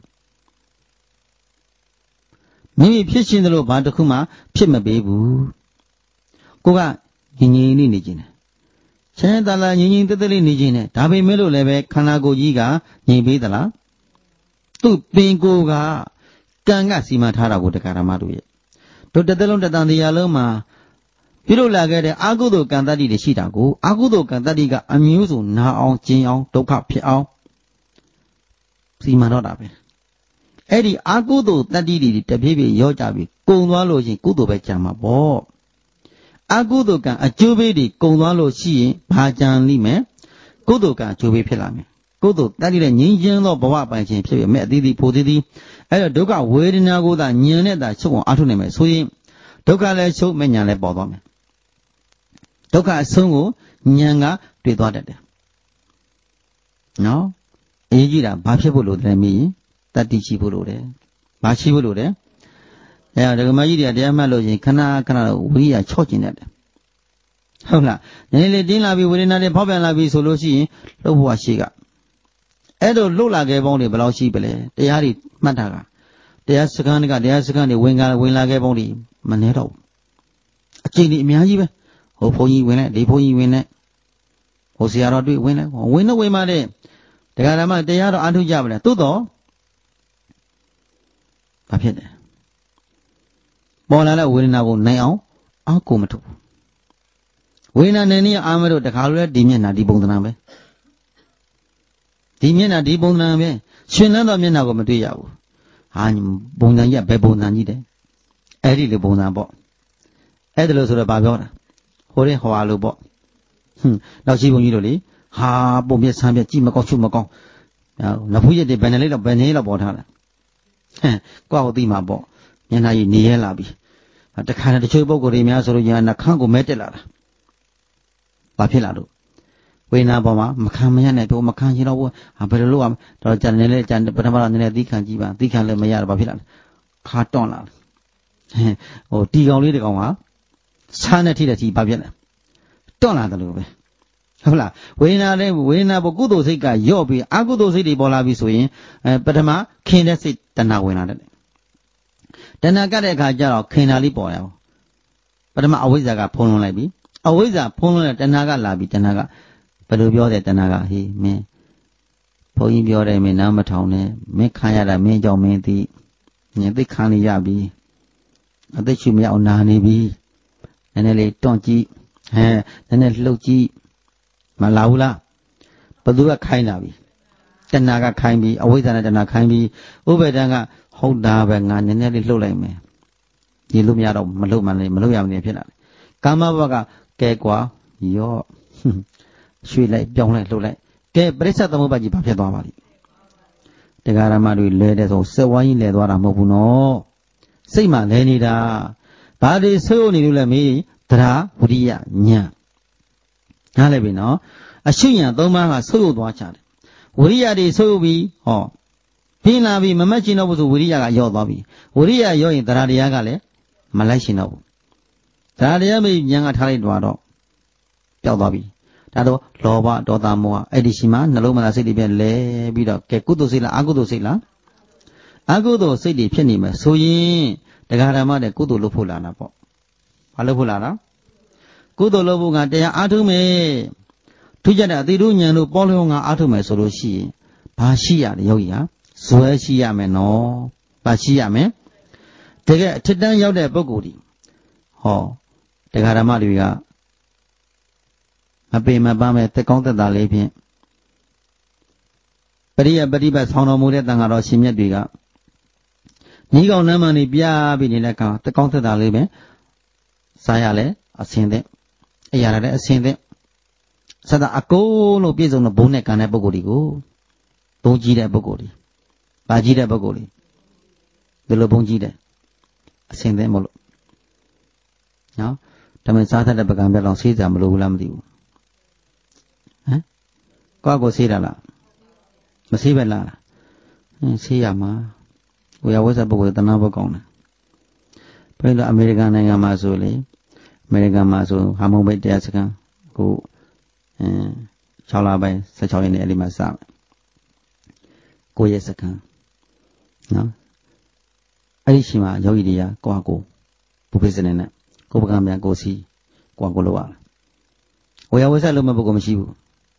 Speaker 1: မိမိဖြစ်ခြင်းသလိုဘာတစ်ခုမှဖြစ်မပေးဘူးကိုကငြိမ်လေးနေခြင်းတယ်ချမ်းသာလာငြိမ်တက်တက်လေးနေခြင်းတယ်ဒါပေမဲ့လို့လည်းပဲခန္ဓာကိုယ်ကြီးကငြိမ်ပေးသလားသူ့ပင်ကိုယ်ကကံကစီမံထားတာကိုတရားဓမ္မတို့ရဲ့တို့တစ်သက်လုံးတန်တရားလုံးမှာပြုလုပ်လာခဲ့တဲ့အာဟုသောကံတတ္တိတွေရှိတာကိုအာဟုသောကံတတ္တိကအမျိုးစုံနာအောင်ကျင်အောင်ဒုက္ခဖြစ်အောင်စီမံတော့တာပဲအဲ့ဒီအာဟုသောတတ္တိတွေတဖြည်းဖြည်းရောကြပြီးကုံသွားလို့ရှိရင်ကုသိုလ်ပဲကြံမှာပေါ့အာဟုသောကံအကျိုးပေးတွေကုံသွားလို့ရှိရင်ဘာကြံလိမ့်မယ်ကုသိုလ်ကံအကျိုးပေးဖြစ်လာမယ်ကုသိုလ်တတ္တိနဲ့ငြိမ်းချမ်းသောဘဝပိုင်ခြင်းဖြစ်ပြီးမဲ့အသီးသီးဖို့သီးသီးအဲ့တော့ဒုက္ခဝေဒနာကိုသာညင်နဲ့သာချုပ်အောင်အားထုတ်နိုင်မယ်ဆိုရင်ဒုက္ခလည်းချုပ်မဲ့ညာလည်းပေါ်သွားမယ်ဒုက္ခအဆုံးကိုဉာဏ်ကတွေ့သွားတတ်တယ်နော်အရေးကြီးတာဘာဖြစ်ဖို့လို့လဲမင်းတတ္တိရှိဖို့လို့တယ်ဘာရှိဖို့လို့တယ်အဲဒါဒကမကြီးတွေကတရားမှတ်လို့ရင်ခဏဝိရိယချော့ကျင်တတ်တယ်ဟုတ်လားနည်းနည်းလေးတင်းလာပြီးဝေဒနာတွေဖောက်ပြန်လာပြီးဆိုလို့ရှိရင်လှုပ်ဖို့ရှိကအဲ့တော့လှုပ်လာခဲ့ပေါင်းတွေဘယ်လောက်ရှိပလဲတရားတွေမှတ်တာကတရားစခန်းတွေဝင်လာခဲ့ပေါင်းတွေမနှဲတော့အကျင့်တွေအများကြီးပဲဟိုဘုန်းကြီးဝင်လိုက်ဒီဘုန်းကြီးဝင်လိုက်ဟိုဆရာတော်တွေ့ဝင်လိုက်ဝင်တော့ဝင်ပါတဲ့တရားဓမ္မတရားတော့အားထုတ်ကြပါလေသို့တော့ဘာဖြစ်တယ်ပေါ်လာတဲ့ဝေဒနာကိုနိုင်အောင်အားကိုမထုတ်ဘူးဝေဒနာနဲ့နေအာမတို့တခါလိုလဲဒီမျက်နှာဒီပုံသဏ္ဍာန်ပဲဒီမျက်နှာဒီပုံသဏ္ဍာန်ပဲရှင်လန်းသောမျက်နှာကိုမတွေ့ရဘူးဟာပုံစံကြီးကဘယ်ပုံစံကြီးတယ်အဲ့ဒီလိုပုံစံပေါ့အဲ့ဒါလို့ဆိုတော့ဗာပြောတာဟိုတဲ့ဟွာလို့ပေါ့နောက်ရှိဘုန်းကြီးတို့လေဟာပုံပြဆန်းပြကြည့်မကောင်းချုပ်မကောင်းနဖူးရက်တွေဘယ်နဲ့လေးတော့ဘယ်နေလောက်ပေါ်ထားတာကိုယ့်ကိုသိမှာပေါ့မျက်နှာကြီးနေရဲလာပြီတခါတချို့ပုဂ္ဂိုလ်တွေများဆိုလို့ညာနှခမ်းကိုမဲတက်လာတာဘာဖြစ်လာလို့ဝေဒနာပေါ်မှာမခံမရနဲ့တော့မခံချင်တော့ဘူးဘယ်လိုလုပ်အောင်တော့ကြံနေလဲကြံပထမတော့နည်းနည်းသီးခံကြည့်ပါသီးခံလည်းမရတော့ဘာဖြစ်လာလဲခါတွန့်လာဟိုတီကောင်လေးတကောင်ကဆားနဲ့ထိတဲ့ထိဘာဖြစ်လဲတွန့်လာတယ်လို့ပဲဟုတ်လားဝေဒနာပေါ်ကုသိုလ်စိတ်ကယော့ပြီးအကုသိုလ်စိတ်တွေပေါ်လာပြီဆိုရင်ပထမခင်တဲ့စိတ်တဏှာဝင်လာတယ်တဏှာကတဲ့အခါကျတော့ခင်တာလေးပေါ်ရအောင်ပထမအဝိဇ္ဇာကဖုံးလွှမ်းလိုက်ပြီအဝိဇ္ဇာဖုံးလွှမ်းတဲ့တဏှာကလာပြီတဏှာကဘယ်လိုပြောတဲ့တဏှာကဟေးမင်းဘုန်းကြီးပြောတယ်မင်းနားမထောင်နဲ့မင်းခံရတာမင်းကြောင့်မင်းသိညသိခံနေရပြီအသက်ရှူမရအောင်နာနေပြီနည်းနည်းလေးတွန့်ကြည့်နည်းနည်းလှုပ်ကြည့်မလာဘူးလားဘသူကခိုင်းလာပြီတဏှာကခိုင်းပြီအဝိဇ္ဇာနဲ့တဏှာခိုင်းပြီဥပေဒံကဟဟုတ်တာပဲငါနည်းနည်းလေးလှုပ်လိုက်မယ်ဒီလိုမရတော့မလှုပ်မှလည်းမလှုပ်ရမနေဖြစ်လာတယ်ကာမဘဝကကဲကွာရော့ရွှေ့လိုက်ပြောင်းလိုက်လှုပ်လိုက်ကဲပရိစ္ဆေသမုပ္ပါဒ်ကြီးဘာဖြစ်သွားပါလိမ့်တရားဓမ္မတွေလဲတဲ့ဆိုစက်ဝိုင်းကြီးလဲသွားတာမဟုတ်ဘူးနော်စိတ်မှလဲနေတာဘာတွေဆိုးနေလို့လဲမေးတရားဝိရိယဉာဏ်နားလဲပြီနော်အရှုဉာဏ်၃ပါးကဆိုးရုပ်သွားချတယ်ဝိရိယတွေဆိုးပြီးဟောပြင်းလာပြီးမမတ်ချင်တော့ဘူးဆိုဝိရိယကယော့သွားပြီဝိရိယယော့ရင်တရားတရားကလည်းမလိုက်ရှင်တော့ဘူးတရားတရားမေးဉာဏ်ကထားလိုက်တော့ပျောက်သွားပြီဒါတော့လောဘဒေါသမောဟအဲ့ဒီရှိမှနှလုံးမသားစိတ်တွေပြလဲပြီးတော့ကဲကုသိုလ်စိတ်လားအကုသိုလ်စိတ်လားအကုသိုလ်စိတ်တွေဖြစ်နေမယ်ဆိုရင်တရားဓမ္မတဲ့ကုသိုလ်လုပ်ဖို့လာတာပေါ့ဘာလုပ်ဖို့လာတာကုသိုလ်လုပ်ဖို့ကတရားအားထုတ်မယ်ထူးခြားတဲ့အတိတို့ဉာဏ်တို့ပေါ်လျောငါအားထုတ်မယ်ဆိုလို့ရှိရင်ဘာရှိရလဲယောဂီဟာဇွဲရှိရမယ်နော်ဘာရှိရမယ်တကယ်အထက်တန်းရောက်တဲ့ပုဂ္ဂိုလ်ဒီဟောတရားဓမ္မတွေကမပေမပန်းမဲ့တက်ကောင်းတက်တာလေးဖြင့်ပရိယပฏิပတ်ဆောင်းတော်မူတဲ့တန်ဃာတော်ရှင်မြတ်တွေကညီကောင်နမ်းမှန်နေပြပြီးနေတဲ့ကောင်တက်ကောင်းတက်တာလေးပဲစားရလဲအစင်တဲ့အရာလည်းအစင်တဲ့စသအကုန်လို့ပြည့်စုံတဲ့ဘုံနဲ့ကံတဲ့ပုဂ္ဂိုလ်ဒီကိုဘုံကြီးတဲ့ပုဂ္ဂိုလ်ဒီဗာကြီးတဲ့ပုဂ္ဂိုလ်ဒီဒီလိုဘုံကြီးတဲ့အစင်တဲ့မလို့နော်ဒါမှစားတတ်တဲ့ပကံပြက်လောက်ဆေးကြမလို့ဘူးလားမသိဘူးဟမ်ကိုဆေးတာလားမဆေးပဲလားဆေးရမှာဝေယဝိဇ္ဇပုဂ္ဂိုလ်တဏှာဘကောင်းတယ်ဘယ်လိုအမေရိကန်နိုင်ငံမှာဆိုလေအမေရိကန်မှာဆိုဟာမုံဘိတ်တရားစခန်းအခု6လပိုင်း16ရက်နေ့အဲ့ဒီမှာစမယ်9ရက်စခန်းနော်အဲ့ဒီရှိမှာယောဂီတွေကကိုဘုဖိစနေနဲ့ကိုပကံပြန်ကိုစီကိုလောက်ရဝေယဝိဇ္ဇလုံးမဲ့ပုဂ္ဂိုလ်မရှိဘူး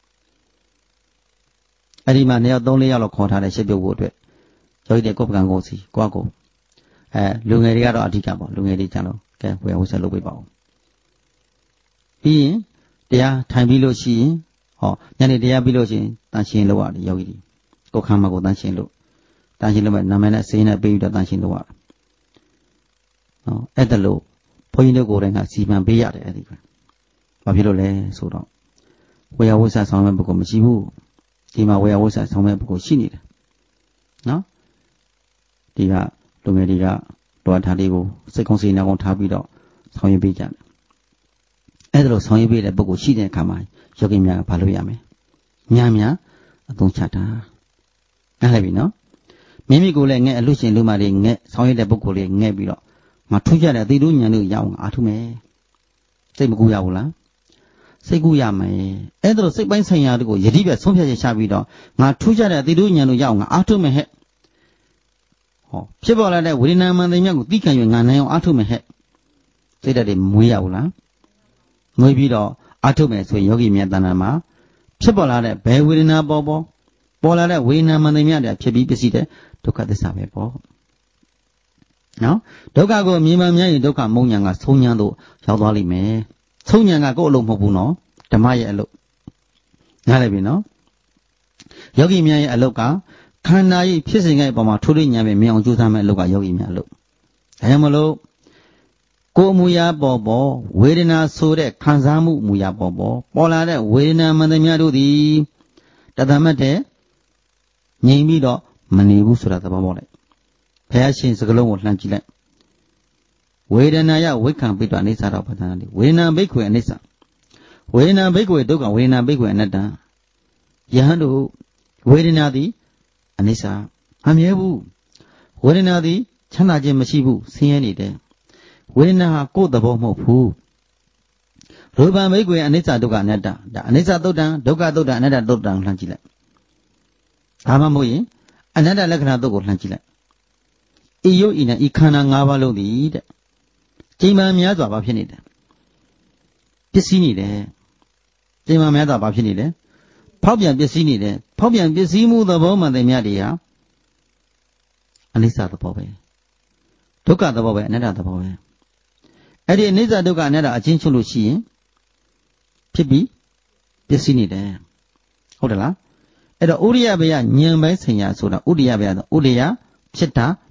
Speaker 1: အဲ့ဒီမှာ2ယောက်3 4ယောက်လောက်ခေါ်ထားတဲ့ရှစ်ပြုတ်ဖို့အတွက်ယောဂီတွေကိုပကံကိုစီကိုလူငယ်တွေကတော့အဓိကပေါ့လူငယ်တွေကျတော့ကဲဝေယဝိဇ္ဇလုပ်ပေးပါဦးပြီးရင်တရားထိုင်ပြီးလို့ရှိရင်ဟောညနေတရားပြီးလို့ရှိရင်တန်ရှင်းလုပ်ရတယ်ယောဂီတွေကိုခမ်းမကိုတန်ရှင်းလို့မဲ့နာမည်နဲ့စိတ်နဲ့ပေးပြီးတော့တန်ရှင်းလုပ်ရတယ်နော်အဲ့ဒါလို့ဘုန်းကြီးတို့ကိုယ်တိုင်ကစီမံပေးရတယ်အဲ့ဒီပဲဘာဖြစ်လို့လဲဆိုတော့ဝေယဝိဇ္ဇဆောင်မဲ့ပုဂ္ဂိုလ်မရှိဘူးဒီမှာဝေယဝိဇ္ဇဆောင်မဲ့ပုဂ္ဂိုလ်ရှိနေတယ်နော်ဒီကလူငယ်တွေကတော်ထားလေးကိုစိတ်ကောင်းစိတ်နှောင်းထားပြီးတော့ဆောင်ရွက်ပေးကြတယ်အဲ့ဒါလို့ဆောင်ရွက်ပေးတဲ့ပုဂ္ဂိုလ်ရှိတဲ့အခါမှာယောဂီများကဘာလုပ်ရမလဲများအသုံးချတာနားလည်ပြီနော်မိမိကိုယ်လည်းငဲ့အလူရှင်လူမတွေငဲ့ဆောင်ရွက်တဲ့ပုဂ္ဂိုလ်တွေငဲ့ပြီးတော့ငါထူးကြတဲ့အသိတို့ဉာဏ်တို့ရအောင်အားထုတ်မယ်စိတ်မကူရဘူးလားစိတ်ကူရမယ်အဲ့ဒါလို့စိတ်ပိုင်းဆိုင်ရာတို့ကိုယတိပြဆုံးဖြတ်ချက်ချပြီးတော့ငါထူးကြတဲ့အသိတို့ဉာဏ်တို့ရအောင်ငါအားထုတ်မယ်ဟဲ့ဟောဖြစ်ပေါ်လာတဲ့ဝေဒနာမှန်တဲ့မြတ်ကိုသိခံရငါနိုင်အောင်အားထုတ်မယ်ဟဲ့စိတ်ဓာတ်တွေမွေးရဘူးလားမွေးပြီးတော့အားထုတ်မယ်ဆိုရင်ယောဂီမြတ်တဏ္ဍာမှာဖြစ်ပေါ်လာတဲ့ဘယ်ဝေဒနာပေါ်လာတဲ့ဝေဒနာမှန်တဲ့မြတ်တွေဖြစ်ပြီးပစ္စည်းတဲ့ဒုက္ခသစ္စာပဲပေါ့နော်ဒုက္ခကိုမြင်မှများရင်ဒုက္ခမုံညာကဆုံးညာတို့ရောက်သွားလိမ့်မယ်ဆုံးညာကကိုယ့်အလုပ်မဟုတ်ဘူးနော်ဓမ္မရဲ့အလုပ်နားလည်ပြီနော်ယောဂီများရဲ့အလုပ်ကခန္ဓာရဲ့ဖြစ်စဉ်ရဲ့အပေါ်မှာထိုးထွင်းဉာဏ်ပဲမြင်အောင်ကြိုးစားမဲ့အလုပ်ကယောဂီများအလုပ်ဒါကြောင့်မလို့ကိုယ်မူရာပေါ်ဝေဒနာဆိုတဲ့ခံစားမှုမူရာပေါ်လာတဲ့ဝေဒနာမှန်သမျှတို့သည်တသမတ်တဲ့ငြိမ်ပြီးတော့မနေဘူးဆိုတာသဘောပေါက်လိုက်ဘုရားရှင်စကားလုံးကိုလှမ်းကြည့်လိုက်ဝေဒနာယဝိခံပိတ္တအနိစ္စတော့ပဋ္ဌာန်းတိဝေဒနာဘိက္ခွေအနိစ္စဝေဒနာဘိက္ခွေဒုက္ခဝေဒနာဘိက္ခွေအနတ္တယဟန်တို့ဝေဒနာသည်အနိစ္စအမြဲဘူးဝေဒနာသည်ချမ်းသာခြင်းမရှိဘူးဆင်းရဲနေတယ်ဝေဒနာဟာကိုယ်သဘောမဟုတ်ဘူးရူပံဘိက္ခွေအနိစ္စဒုက္ခအနတ္တဒါအနိစ္စသုတ်တံဒုက္ခသုတ်တံအနတ္တသုတ်တံလှမ်းကြည့်လိုက်ဒါမှမဟုတ်ရင်အနတ္တလက္ခဏာသုတ်ကိုလှမ်းကြည့်လိုက်ဤယုတ်ဤနဲ့ဤခန္ဓာ၅ပါးလုံးသည်တဲ့ချိန်မှန်များစွာဘာဖြစ်နေတယ်ပစ္စည်းနေတယ်ချိန်မှန်များစွာဘာဖြစ်နေတယ်ဖောက်ပြန်ပစ္စည်းနေတယ်ဖောက်ပြန်ပစ္စည်းမှုသဘောမှန်တဲ့များတွေဟာအနိစ္စသဘောပဲဒုက္ခသဘောပဲအနတ္တသဘောပဲအဲ့ဒီအနိစ္စဒုက္ခအနတ္တအချင်းချုပ်လို့ရှိရင်ဖြစ်ပြီးပစ္စည်းနေတယ်ဟုတ်တယ်လားအဲ့တော့ဥရိယဘေယဉာဏ်ပိုင်းဆိုင်ရာဆိုတာဥရိယဘေယဆိုဥရိယဖြစ်တာ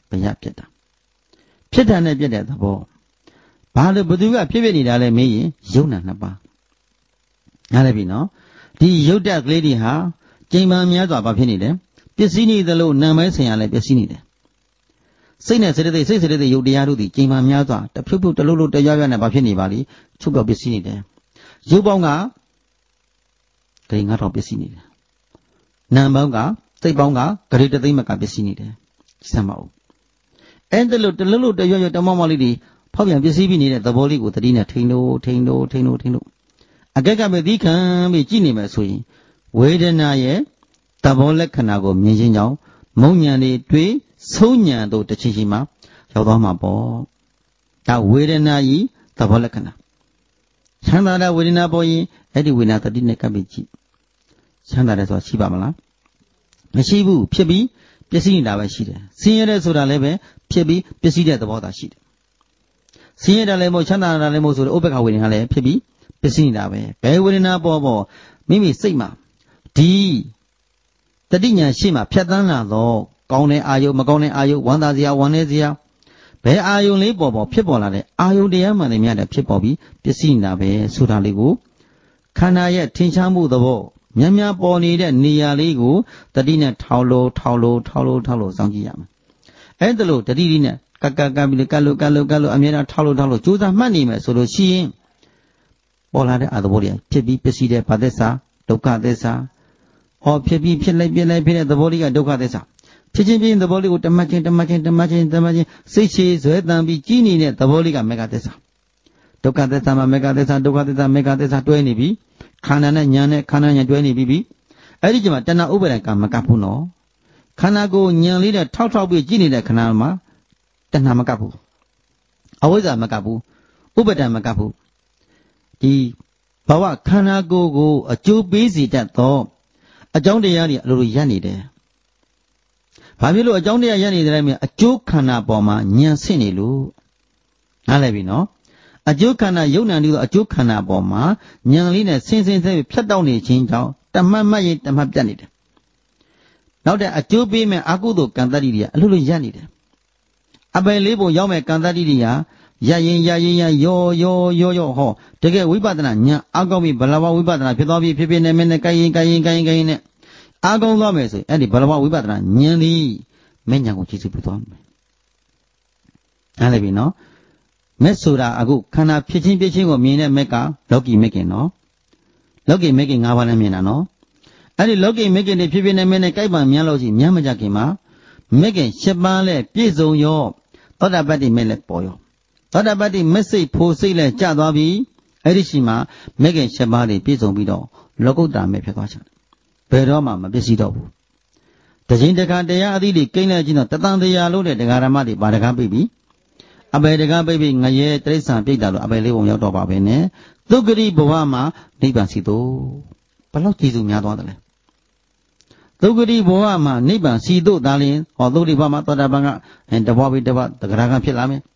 Speaker 1: ဘယဖြစ်တာဖြစ်တာနဲ့ပြည့်တဲ့သဘောဘာလို့ဘသူကဖြစ်ဖြစ်နေတာလဲမေးရင်ယုံနာနှစ်ပါးနားလည်ပြီနော်ဒီယုတ်တကလေးတွေဟာကျိန်ပန်များစွာဘာဖြစ်နေလဲပစ္စည်းနေသလိုနာမဲဆင်ရလဲပစ္စည်းနေတယ်စိတ်နဲ့စိတ်စိတ်ယုတ်တရားတို့သည်ကျိန်ပန်များစွာတဖြုတ်ဖြုတ်တလို့လို့တရားရနဲ့ဘာဖြစ်နေပါလိချုပ်ပြောပစ္စည်းနေတယ်ရုပ်ပေါင်းကဂရိ9000ပစ္စည်းနေတယ်နာမ်ပေါင်းကစိတ်ပေါင်းကဂရိတသိမ့်မကပစ္စည်းနေတယ်စမ်းပါဦးအဲ့ဒါလို့တလို့လို့တရားရတမောက်မောက်လေးတွေဖောက်ပြန်ပစ္စည်းပြီးနေတဲ့သဘောလေးကိုတတိနဲ့ထိန်လို့အကက်ကပဲသီးခံပြီးကြည့်နေမယ်ဆိုရင်ဝေဒနာရဲ့သဘောလက္ခဏာကိုမြင်ခြင်းကြောင့်မုံညာတွေတွေ့ဆုံးညာတို့တစ်ချိန်ချိန်မှာရောက်သွားမှာပေါ့ဒါဝေဒနာကြီးသဘောလက္ခဏာချမ်းသာတဲ့ဝေဒနာပေါ်ရင်အဲ့ဒီဝေဒနာတတိနဲ့ကပ်ပြီးကြည့်ချမ်းသာတယ်ဆိုတာရှိပါမလားမရှိဘူးဖြစ်ပြီးပျက်စီးနေတာပဲရှိတယ်ဆင်းရဲတဲ့ဆိုတာလည်းပဲဖြစ်ပြီးပျက်စီးတဲ့သဘောသာရှိတယ်ဆင်းရဲတယ်လည်းမဟုတ်ချမ်းသာတယ်လည်းမဟုတ်ဆိုတော့ဥပ္ပခဝေဒနာလည်းဖြစ်ပြီးပျက်စီးနေတာပဲဘယ်ဝေဒနာပေါ်မိမိစိတ်မှာဒီတတိညာရှိမှဖြတ်တန်းလာတော့ကောင်းတဲ့အာယုမကောင်းတဲ့အာယုဝမ်းသာစရာဝမ်းနည်းစရာဘယ်အာယုလေးပေါ်ဖြစ်ပေါ်လာတဲ့အာယုတရားမှန်တယ်များတဲ့ဖြစ်ပေါ်ပြီးပျက်စီးနေတာပဲဆိုတာလေးကိုခန္ဓာရဲ့ထင်ရှားမှုသဘောများများပေါ်နေတဲ့နေရာလေးကိုတတိနဲ့ထောက်လို့စောင့်ကြည့်ရမယ်အဲ့ဒါလို့တတိနဲ့ကပြီးကတ်လို့အမြဲတမ်းထောက်လို့ကြိုးစားမှတ်နေမယ်ဆိုလို့ရှိရင်ပေါ်လာတဲ့အာသဘောတွေဖြစ်ပြီးပစ္စည်းတဲ့ဘာသစ္စာဒုက္ခသစ္စာဖြစ်ပြီးဖြစ်လိုက်ဖြစ်တဲ့သဘောလေးကဒုက္ခသစ္စာဖြစ်ချင်းသဘောလေးကိုတမတ်ချင်းစိတ်ရှည်ဇွဲတန်ပြီးကြီးနေတဲ့သဘောလေးကမေဃသစ္စာဒုက္ခသစ္စာမှာမေဃသစ္စာမေဃသစ္စာတွဲနေပြီခန္ဓာနဲ့ညာနဲ့ခန္ဓာညာတွဲနေပြီအဲ့ဒီကျမှတဏှာဥပါဒံကမကပ်ဘူးနော်ခန္ဓာကိုညာလေးနဲ့ထောက်ပြီးကြီးနေတဲ့ခန္ဓာမှာတဏှာမကပ်ဘူးအဝိဇ္ဇာမကပ်ဘူးဥပါဒံမကပ်ဘူးဒီဘဝခန္ဓာကိုယ်ကိုအကျိုးပေးစေတတ်သောအကြောင်းတရားတွေအလိုလိုရပ်နေတယ်။ဘာဖြစ်လို့အကြောင်းတရားရပ်နေတယ်လဲမြင်အကျိုးခန္ဓာပေါ်မှာဉာဏ်ဆင့်နေလို့နားလည်ပြီနော်။အကျိုးခန္ဓာယုံနာနေသောအကျိုးခန္ဓာပေါ်မှာဉာဏ်လေးနဲ့ဆင်းဖြတ်တောက်နေခြင်းကြောင့်တမတ်မှတ်ရင်တမတ်ပြတ်နေတယ်။နောက်တဲ့အကျိုးပေးမဲ့အကုသိုလ်ကံတတ္တိတွေကအလိုလိုရပ်နေတယ်။အပယ်လေးပုံရောက်မဲ့ကံတတ္တိတွေဟာရရင်ရောဟောတကယ်ဝိပဿနာဉာဏ်အကောင်းပြီဘလဘဝိပဿနာဖြစ်သွားပြီဖြစ်နေမင်းနဲ့ကိုင်းရင်နဲ့အကောင်းသွားမယ်ဆိုရင်အဲ့ဒီဘလဘဝိပဿနာဉာဏ်သည်မဉဏ်ကိုကြည့်စုပြီးသွားမယ်။နားလည်ပြီနော်။မက်ဆိုတာအခုခန္ဓာဖြစ်ချင်းပြချင်းကိုမြင်တဲ့မက်ကလောကီမက်ကင်နော်။လောကီမက်ကင်၅ပါးနဲ့မြင်တာနော်။အဲ့ဒီလောကီမက်ကင်တွေဖြစ်နေမင်းနဲ့ကိုက်ပံမြန်းလို့ရှိမြန်းမကြခင်မှာမက်ကင်၈ပါးလဲပြည့်စုံရောသောတာပတ္တိမဲ့လဲပေါ်ရောသောတာပတ္တိမက်စိတ်ဖို့စိတ်လဲကျသွားပြီအဲ့ဒီရှိမှာမဂ္ဂင်၈ပါးတွေပြည့်စုံပြီးတော့လောကုတ္တရာမဲ့ဖြစ်သွားချင်ဘယ်တော့မှမပစ္စည်းတော့ဘူးတခြင်းတခါတရားအသီးတွေကိန်းလိုက်ခြင်းတော့တသံတရားလို့တဲ့တရားဓမ္မတွေပါတကားပြပြီအပေတကားပြပြီငရဲတိရစ္ဆာန်ပြိတ္တာလို့အပေလေးပုံရောက်တော့ပါပဲနဲ့သုဂတိဘဝမှာနိဗ္ဗာန်စီတော့ဘလောက်ကြည်စုများသွားတယ်လဲသုဂတိဘဝမှာနိဗ္ဗာန်စီတော့ဒါလျင်သုဂတိဘဝမှာသောတာပန်ကတဘဝပြီးတဘသဂရကဖြစ်လာမယ်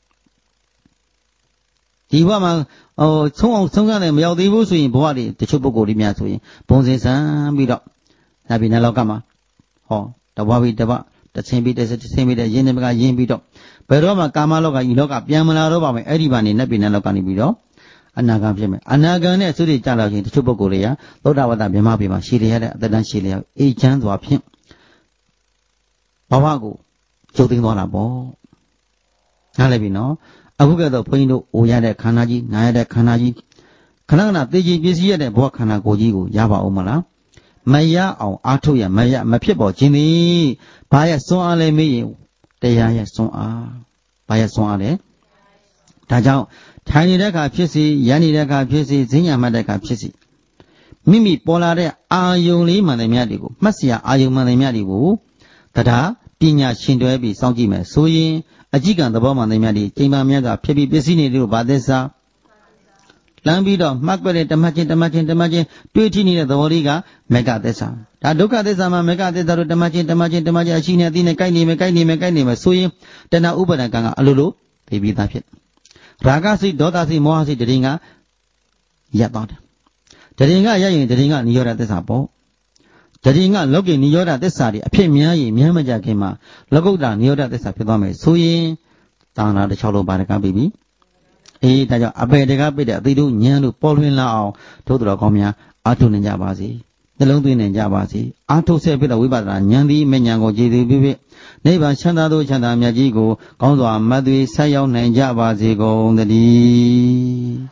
Speaker 1: ဒီဘဝမှာဆုံးကားတယ်မရောက်သေးဘူးဆိုရင်ဘဝတွေတချို့ပုဂ္ဂိုလ်တွေများဆိုရင်ဘုံစင်ဆန်းပြီးတော့ဒါပြီးနလောကမှာတဘဝပြီးတဘတဆင်းပြီးတဆင်းပြီးတဲ့ယင်းနေမကယင်းပြီးတော့ဘယ်တော့မှကာမလောကဤလောကပြန်မလာတော့ပါမယ်အဲ့ဒီဘာနေနတ်ပြည်နလောကနေပြီးတော့အနာဂံဖြစ်မယ်အနာဂံနဲ့သုတိကြလာခြင်းတချို့ပုဂ္ဂိုလ်တွေကသောတာပတ္တမြမပြည်မှာရှည်ရတဲ့အတ္တတန်းရှည်လျက်အေးချမ်းစွာဖြင့်ဘဝကိုကျုပ်သိမ်းသွားတာပေါ့နားလည်ပြီနော်အခုကတော့ဘုန်းကြီးတို့အိုရတဲ့ခန္ဓာကြီးနာရတဲ့ခန္ဓာကြီးခဏသိကြည်ပစ္စည်းရတဲ့ဘဝခန္ဓာကိုယ်ကြီးကိုရပါအောင်မလားမရအောင်အားထုတ်ရမဖြစ်ပေါ်ခြင်းသည်ဘာရဲ့စွမ်းအားလဲမေးရင်တရားရဲ့စွမ်းအားဘာရဲ့စွမ်းအားလဲဒါကြောင့်ထိုင်နေတဲ့အခါဖြစ်စီရနေတဲ့အခါဖြစ်စီဈဉ္ညာမှတ်တဲ့အခါဖြစ်စီမိမိပေါ်လာတဲ့အာယုံလေးမှန်တယ်များတွေကိုမှတ်စရာအာယုံမှန်တယ်များတွေကိုတရားပညာရှင်တွဲပြီးစောင့်ကြည့်မယ်ဆိုရင်အကြည့်ကံသဘောမှန်တယ်များဒီချိန်ပါများစွာဖြစ်ပြီးပစ္စည်းနေလို့ဘာသစ္စာလမ်းပြီးတော့မှတ်ကြတဲ့ဓမ္မချင်းတွေးထိနေတဲ့သဘောလေးကမေဃသစ္စာဒါဒုက္ခသစ္စာမှာမေဃသစ္စာတို့ဓမ္မချင်းအရှိနေအသိနဲ့ကိုက်နေမယ်ဆိုရင်တဏှာဥပါဒံကံကအလိုလိုသိပြီးသားဖြစ်ရာဂစိတ်ဒေါသစိတ်မောဟစိတ်တရင်ကရပ်သွားတယ်တရင်ကရပ်ရင်တရင်ကနိရောဓသစ္စာပေါ့ Jadinga Loki Niyoda Tessari, a Pimiai, Miamaja Kema, Logoda, Niyoda Tessa Pidome, Suyin, Tana the Cholo Baraka baby. A Abedega Bida, they do Nyanu, Paulin Lao, Todra Comia, Atun and Jabasi, the London and Jabasi, Ato Sepida Wibada, Nyandi, Menyango J. Neighbor Chandado Chanda Miajigo, Gondo Madui, Sayon and Jabasi go on the D.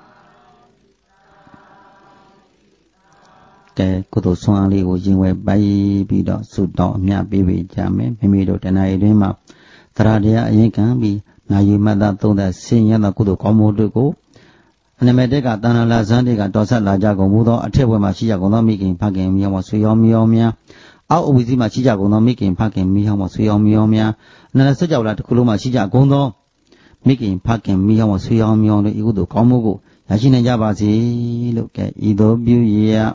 Speaker 1: Kudo Swali was in way by Bido, Sudo, Mia Baby, Jame, Mimido, and I Rima. Tradia, you can be, now you mother told that senior Kudo Como to go. And the Medega Dana Lazandiga, Dosa Lajago Mudo, a table Machiago no making packing me was Miomia. Out with Machiago no making packing me was Miomia. And a such out Kuluma Chiagondo, making packing me was Miomia, you do Comogo. Yashin Jabasi, look at Ido Buya.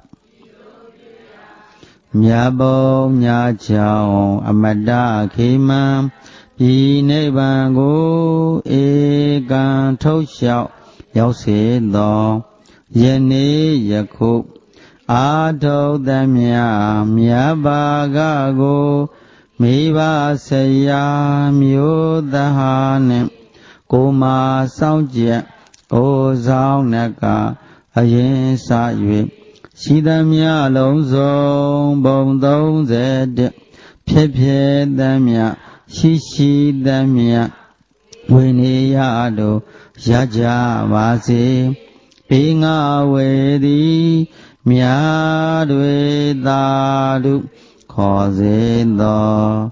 Speaker 1: Nyabo Nyachao Amada Kima Pinebango Egan Toshao Yose Do Yene Yaku Ado Damia Miabagago Miba Seya Myodahane Koma Saujia O Zaunaka Ayen Sa Yue Sidamia Lonzo Bondon Zed Pepe Damia Shishi Damia Winiyado Jaja Vasi Pinga Wedi Miadwe Dadu Kozindo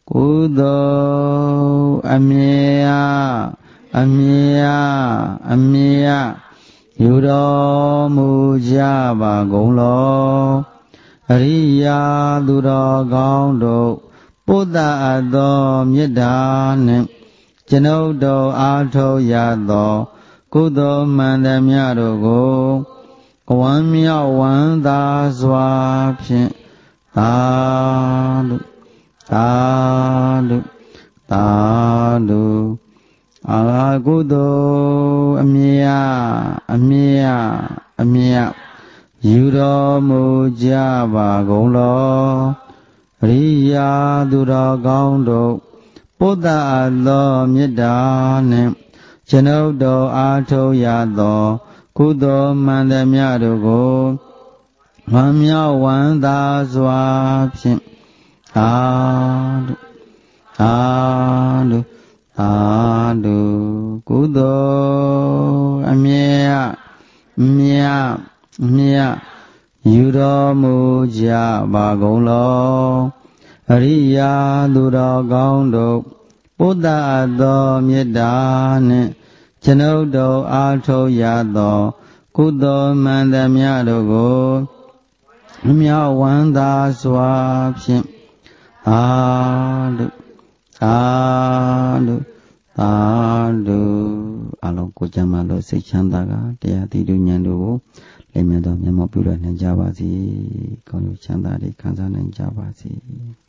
Speaker 1: Kudo Amia Yudo Mujaba Golo Riya Duro Gondo Buddha Ado Midan Janodo Alto Yado Kudo Mandamiado Go Kwamia Wanda Swapin Tadu Agudo Amia Yudo Mujaba Golo Riya Dura Gondo Buddha Ado Midan Janodo Alto Yado Kudo Mandamiado Go Kwamia Wanda Swapin Adu Kudo Amia Yudo Muja Bagolo Riya Dura Gondo Buddha Ado Midan Janodo Alto Yado Kudo Mandamiado Go Mia Wanda Swapin Adu Along Kojamalo Sechandaga, Deati Dunyando, Lemado Memo Pura and Javasi, Kono Chandari, Kansan and Javasi.